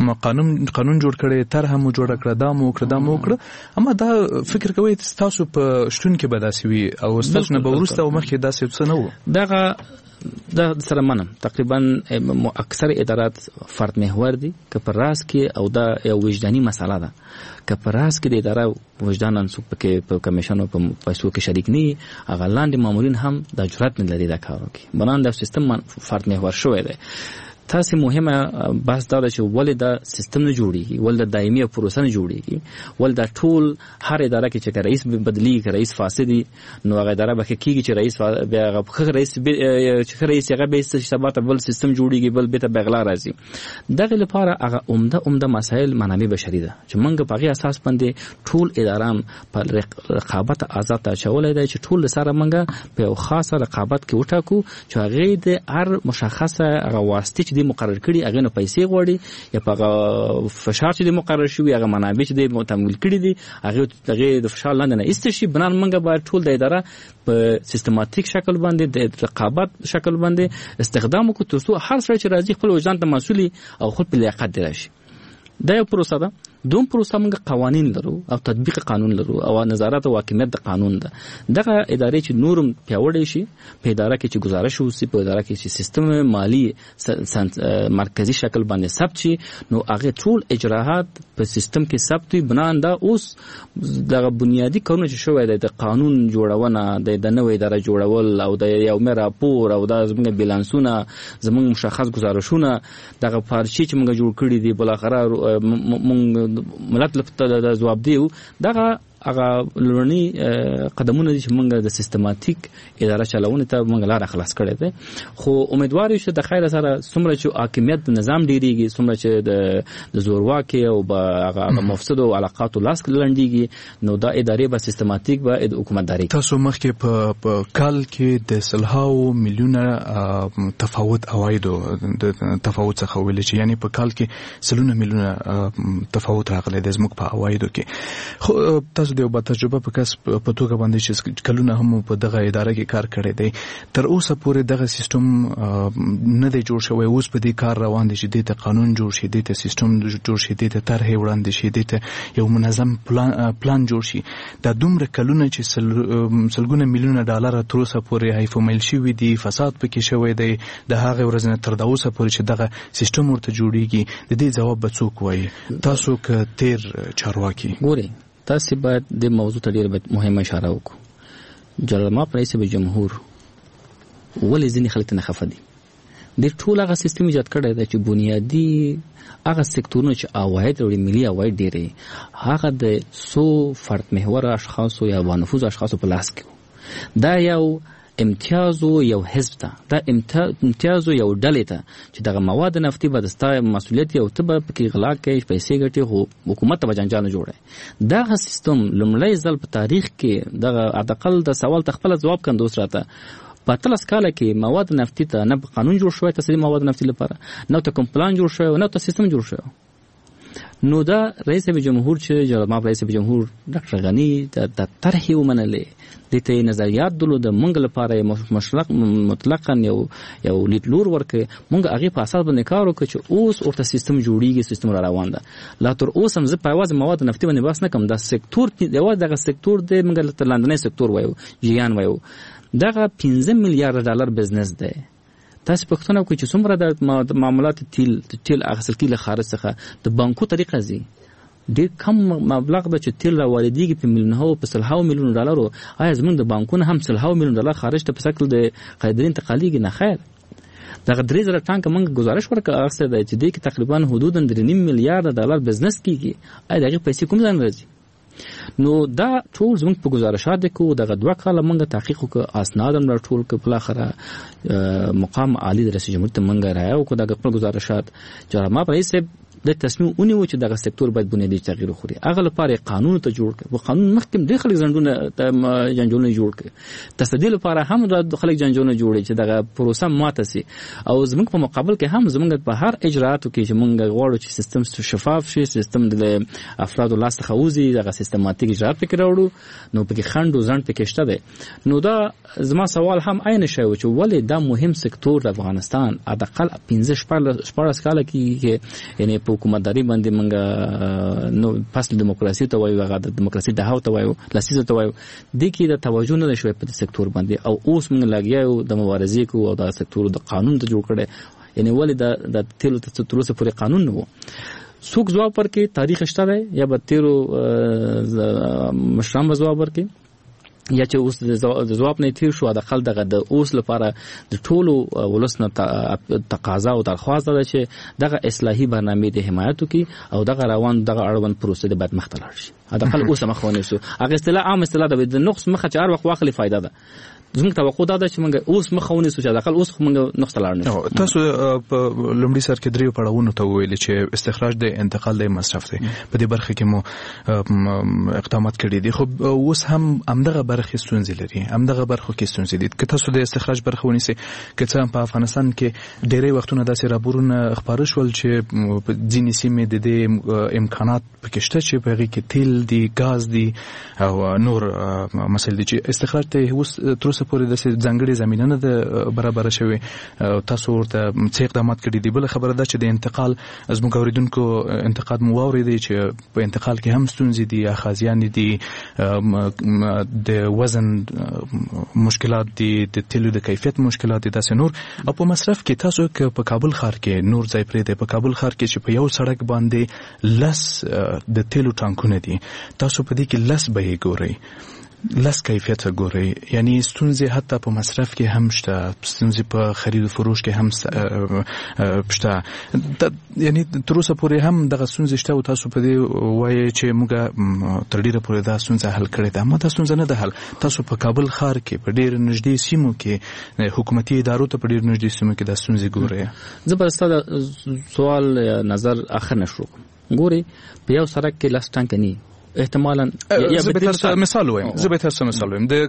قانون جوړ کړي، طرحه مو جوړ کړه، دا مو کړ، اما دا فکر کوي تاسو په شتون کې به داسې وي او تاسو نه به ورسته او مخکې داسې څه نه وو. دغه د سره منم تقریبا اکثر ادارات فرد محور دي که پر راس کې، او دا یو وجداني مسله ده. که پر راس کې د اداره وجدان څوک پکې په کمیشن او په پیسو کې شریک نه، هغه لاندې مامورین هم د جرأت نه لري دا کار وکړي. بنان د سیستم فرد محور شوی دی. تاسو مهمه بحث دا چې ولې دا سیستم نه جوړیږي، ولې د دایمي پروسه نه جوړیږي، ولې دا ټول هر اداره کې چې رئیس بدلی، چې رئیس فاسدي، نو هغه اداره به کېږي چې رئیس بیا هغه رئیس هغه به استثبات بل سیستم جوړیږي، بل به ته بغلا راځي. دغه لپاره هغه عمده مسائل منابع بشري ده چې موږ په هغه اساس باندې ټول ادارام په رقابت آزاد اچولای دی چې ټول سره موږ په خاصه رقابت کې وټاکو چې هغه د هر مشخصه هغه واسطه د مقرر کړي هغه نه پیسې غواړي، یا په فشار چې د مقرر شوی هغه منابع چې د متمول کړي دي هغه د فشار لاندې نه استشي. بنان منګه باید ټول د اداره په سیستماتیک شکل باندې د رقابت شکل باندې استخدام وکړو ترڅو هر څه چې راځي خپل وجدان ته مسؤلي او خپل په لیاقت دی راشي. دا یو پروسه ده. دوم پروسه موږ قوانین لرو او تطبیق قانون لرو او نظارت او حاکمیت د قانون ده. دغه ادارې چې نورم پیاوړی شي، په اداره کې چې گزارش وسی، په اداره کې چې سیستم مالی مرکزی شکل باندې ثبت شي، نو هغه ټول اجراءات په سیستم کې ثبت وي. بنان دا اوس دغه بنیادی کارونه چې شوی دی، د قانون جوړونه، د نوې اداره جوړول او د یو راپور او د زموږ بیلانسونه، زموږ مشخص گزارشونه، دغه پارچې چې موږ جوړ کړي دي، بل اخر موږ ملت لپاره د جواب دیو. دغه هغه لورنی قدمونه دي چې موږ د سیستماتیک اداره چلونه ته موږ لار خلاص کړې ده. خو امیدوار یو چې د خیر سره څومره چې حاکمیت نظام ډیریږي، څومره چې د زورواکي او هغه مفسد او علاقات لاس لنډيږي، نو دا ادارې به سیستماتیک به حکومتداري. تاسو مخکې په کال کې د سلهاو میلیونه تفاوت اوایدو د تفاوت څخه ویل چې یعنی په کال کې سلونه میلیونه تفاوت راغلی د زموږ په اوایدو کې. خو تاسو د یو تجربه په کس په توګه باندې چې کلونه هم په دغه اداره کې کار کړی دی، تر اوسه پورې دغه سیستم نه دی جوړ شوی. اوس په دې کار روان دی چې د قانون جوړ شي، د سیستم جوړ شي، د طرح وړاندې شي، د یو منظم پلان جوړ شي. دا دومره کلونه چې سلګونه میلیونه ډالر تر اوسه پورې هیفومیل شوی دی، فساد پکې شوی دی، د هغه ورځ نه تر اوسه پورې چې دغه سیستم ورته جوړیږي، د دې ځواب به څوک وایي؟ تاسو که تیر چارواکي ګوري، تاسو باید د موضوع ته ډېر مهمه اشاره وکړو. جلال رئیس جمهور ولې ځینې خلک نه خفه دي؟ د ټول هغه سیستم ایجاد کړی دی چې بنیادی هغه سکتورونه چې عواید وړي، ملي عواید ډېرې، هغه د 100 فرد محور اشخاص یا بانفوذ اشخاص په لاس کې. دا یو امتیاز یو حزب ته، دا امتیاز یو ډلې ته چې دغه مواد نفتي به د ستا مسؤلیت یو ته به پکې غلا کوي، پیسې ګټي، خو حکومت ته به جنجال نه جوړي. دغه سیستم لومړی ځل په تاریخ کې دغه عدقل د سوال تخپل جواب کندوس راته په 13 کال کې مواد نفتي ته نه قانون جوړ شوی، تصدیق مواد نفتي لپاره نه ته کوم پلان جوړ شوی، نه ته سیستم جوړ شوی. نو دا رئیس جمهور چې جلال رئیس جمهور ډاکټر غنی د طرح ومنلې، د ته نظریات دلو د منګ لپاره مطلقاً یو لیدلور ورکه، مونږ هغه په اساس باندې کار وکړو چې اوس ورته سیستم جوړیږي، سیستم را روان ده. لا تر اوس هم زه په واځ مواد نفتي باندې بس نه کوم، دا سکتور دغه سکتور د منګ له لاندنی سکتور وایو، جیان وایو، دغه 15 میلیارډ ډالر بزنس ده. تاسو پښتنه کوی چې څومره د معاملات تیل اخیستل کیږي خارج څخه د بانکو طریقه زی ډېر کم مبلغ د چې تیل راوالدېږي په میلیونونو په سلهاو میلیونو ډالرو. آیا زموږ د بانکونو هم سلهاو میلیون ډالر خارج ته په شکل د قیدرین انتقالیږي؟ نه خیر. دغه 3000 ټانکه موږ گزارش ورکړه دی چې دې کې تقریبا حدود 3.5 میلیارډ ډالر بزنس کیږي. آیا دغه پیسې کوم ځای راځي؟ نو دا ټول زموږ په گزارشات کې دغه 2 کاله موږ تحقیق وکړ، اسناد هم راټول کړ، په اخره مقام عالی د رئیس جمهور ته موږ رايو کو دغه خپل گزارشات چې ما رئیس د تصمیم ونیو چې دغه سکتور باید بنیادی تغییر وکړي. هغه لپاره قانون ته جوړ کړ، په قانون مخکې د خلک جنجونه جوړ کړ، تصدیق لپاره هم د خلک جنجونه جوړي چې دغه پروسه ماته سي. او زموږ په مقابل کې هم زموږ په هر اجرااتو کې چې موږ غواړو چې سیستم شفاف شي، سیستم د افرادو لاس څخه وځي، دغه سیستماتیک اجراات پکې راوړو، نو پکې خند او ځند پکې شته دی. نو دا زما سوال هم عین شی و چې ولې دا مهم سکتور د افغانستان اقل 15 کال کې یعنی په حکومتداري باندې موږ نو فصل دیموکراسي ته وایو، هغه د دیموکراسي د هاو ته وایو، لسیزه ته وایو، د کې د توجه نه شوی په سکتور باندې. او اوس موږ لاګیاو د مبارزې کو او د سکتور د قانون ته جوړ کړي، یعنی ولې د تیلو ته تر اوسه پورې قانون نه وو. څوک ځواب ورکړي؟ تاریخ شته دی یا به تیرو مشران ځواب ورکړي یا چې اوس د ځواب نه تیر شو؟ د خل دغه د اوس لپاره د ټولو ولسنه تقاضا او درخواست ده چې دغه اصلاحي برنامه د حمایت کی او دغه روان دغه اړوند پروسه د بعد مختلف شي. د خل اوس مخونه سو هغه اصطلاح عام اصطلاح د نقص مخه چې هر وخت واخلي فائدہ ده. زموږ توقع دا ده چې موږ اوس مخونه سو چې د خل اوس موږ نقص لاړ نه. تاسو په لومړي سر کې دریو پړاوونو ته ویل چې استخراج د انتقال د مصرف دی، په دې برخه کې مو اقدامات کړي دي، خو اوس هم همدغه برخه ستونزې لري، همدغه برخه کې ستونزې دي. که تاسو د استخراج برخه ونیسئ، که څه په افغانستان کې ډېری وختونه داسې راپورونه خبر شول چې ځینې سیمې د دې امکانات پکې شته چې په هغې کې تیل دي، ګاز دي او نور مسایل دي چې استخراج ته اوس تر اوسه پورې داسې ځانګړې زمینه نه ده برابره شوې. تاسو ورته څه اقدامات کړي دي؟ بله خبره ده چې د انتقال زموږ اورېدونکو انتقاد مو واورېدی چې په انتقال کې هم ستونزې دي، اخاذیانې دي، د وزن مشکلات دي، د تیلو د کیفیت مشکلات دي، داسې نور. او په مصرف کې تاسو که په کابل ښار کې نور ځای پرېږدئ، په کابل ښار کې چې په یو سړک باندې 10 د تیلو ټانکونه دي، تاسو په دې کې 10 به یې ګورئ، 10 کیفیت ګورئ. یعنی ستونزې حتی په مصرف کې هم شته، ستونزې په خرید او فروش کې هم شته، یعنی تر اوسه پورې هم دغه ستونزې شته او تاسو په دې وایي چې موږ تر ډیره پورې دا ستونزه حل کړې ده. اما دا ستونزه نه ده حل. تاسو په کابل ښار کې په ډیر نږدې سیمو کې حکومتي ادارو ته په ډیر نږدې سیمو کې دا ستونزې ګورئ. زه به ستاسو سوال نظر اخر نشو ګوري په یو سړک کې لاس ټانک نه احتمالاً زه به تاسو مثال وایم د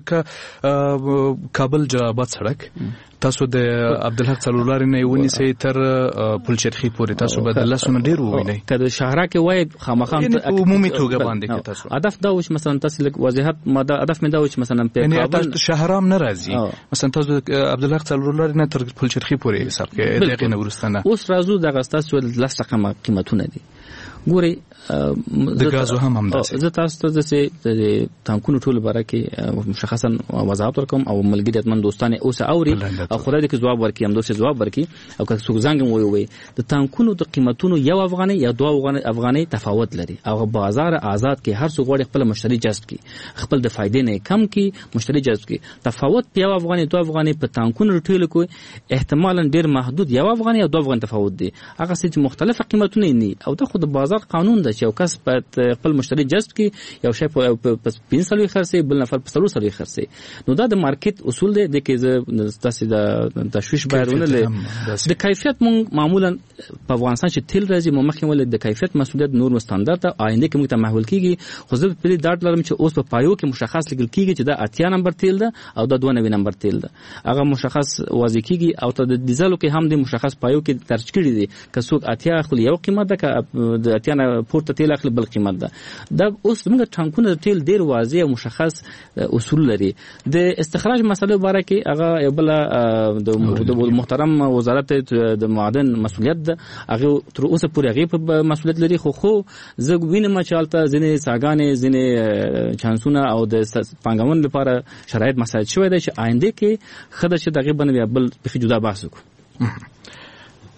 کابل جلالاباد سړک تاسو د عبدالحق څلورلارې نه ونیسئ تر پلچرخي پورې، تاسو به د لسونه ډېر ووینئ. که د شهرک وایي خامخا عمومي توګه باندې کې تاسو هدف دا و چې مثلا تاسو لږ وضاحت هدف مې دا و چې مثلا په کابل شهرام نه راځي، مثلا تاسو عبدالحق څلورلارې نه تر پلچرخي پورې حساب کې دغه نه ورستنه اوس راځو دغه تاسو لس رقم قیمتونه دي. ګوري د غازو هم داسې زه تاسو ته د تانکونو ټول باره کې مشخصا وضاحت ورکوم او ملګریت من دوستانه اوس اوري او خدای دې جواب ورکړي، هم دوی جواب ورکړي. او که څوک زنګ وي د تانکونو د قیمتونو یو افغاني یا 2 افغاني تفاوت لري، او بازار آزاد کې هر څوک غواړي خپل مشتری جذب کړي، خپل د فائدې نه کم کړي، مشتری جذب کړي. تفاوت په یو افغاني 2 افغاني په تانکونو ټول کوي احتمالاً ډیر محدود، یو افغاني او 2 افغاني تفاوت دي. هغه څه مختلف قیمتونه نه او د خود بازار قانون ده چې یو کس په خپل مشتری جذب کړي، یو شی په 500 خرڅي، بل نفر په 300 خرڅي. نو دا د مارکیټ اصول دي د کې تاسو د تشویش بیرونه د کیفیت معمولا په افغانستان چې تیل راځي مخکې ول د کیفیت مسؤلیت نور مستندرد آینده کې موږ ته محول کیږي. خو زه په دې ډاټ لرم چې اوس په پایو کې مشخص لګل کیږي چې دا 80 نمبر تیل ده او دا 92 نمبر تیل ده، هغه مشخص واضح کیږي. او ته د ډیزلو کې هم د مشخص پایو کې درج کړی دي که څوک 80 خپل یو قیمت ده، که د 80 نه پورته تیل اخلي بل قیمت ده. دا اوس موږ ټانکونه تیل ډیر واضح او مشخص اصول لري. د استخراج مسله باره کې هغه یو بل د محترم وزارت د معدن مسؤلیت ده، هغه تر اوسه پورې هغه په مسؤلیت لري. خو زه وینم چې البته ځینې ساګانې ځینې چانسونه او د پنګون لپاره شرایط مساعد شوی دی چې آینده کې خدای چې دغه باندې بل په جدا بحث وکړو.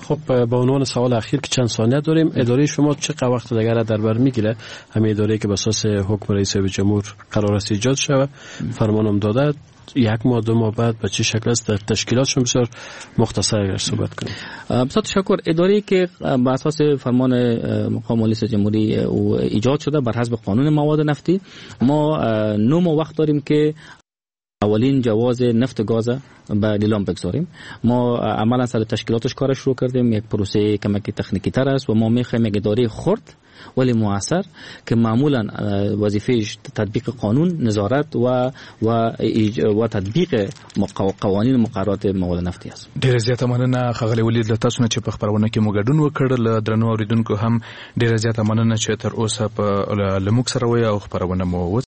خب به عنوان سوال اخیر که چند ثانیه داریم، اداره شما چقدر وقت دیگر در بر میگیره همین اداره که به اساس حکم رئیس جمهور قرار است ایجاد شود، فرمانم داده، 1 ماه 2 ماه بعد به چه شکل است؟ در تشکیلاتشون بسیار مختصر اگر صحبت کنیم. بسیار تشکر. اداره که بر اساس فرمان مقام رئیس جمهوری او ایجاد شده بر حسب قانون مواد نفتی، ما 9 ماه وقت داریم که اولین جواز نفت و گاز به لیلام بگذاریم. ما عملا سر تشکیلاتش کارش شروع کردیم. یک پروسه کمکی تکنیکی تر است و ما میخوایم یک اداره خرد ولی موثر که معمولا وظیفهش تطبیق قانون، نظارت و تطبیق قوانین مقررات مواد نفتی است. ډیر زیاته مننه ښاغلی ولید له تاسو نه چې په خبرونه کې مو ګډون وکړ. له درنو اوریدونکو هم ډیر زیاته مننه چې تر اوسه په لموږ سره وای او خبرونه مو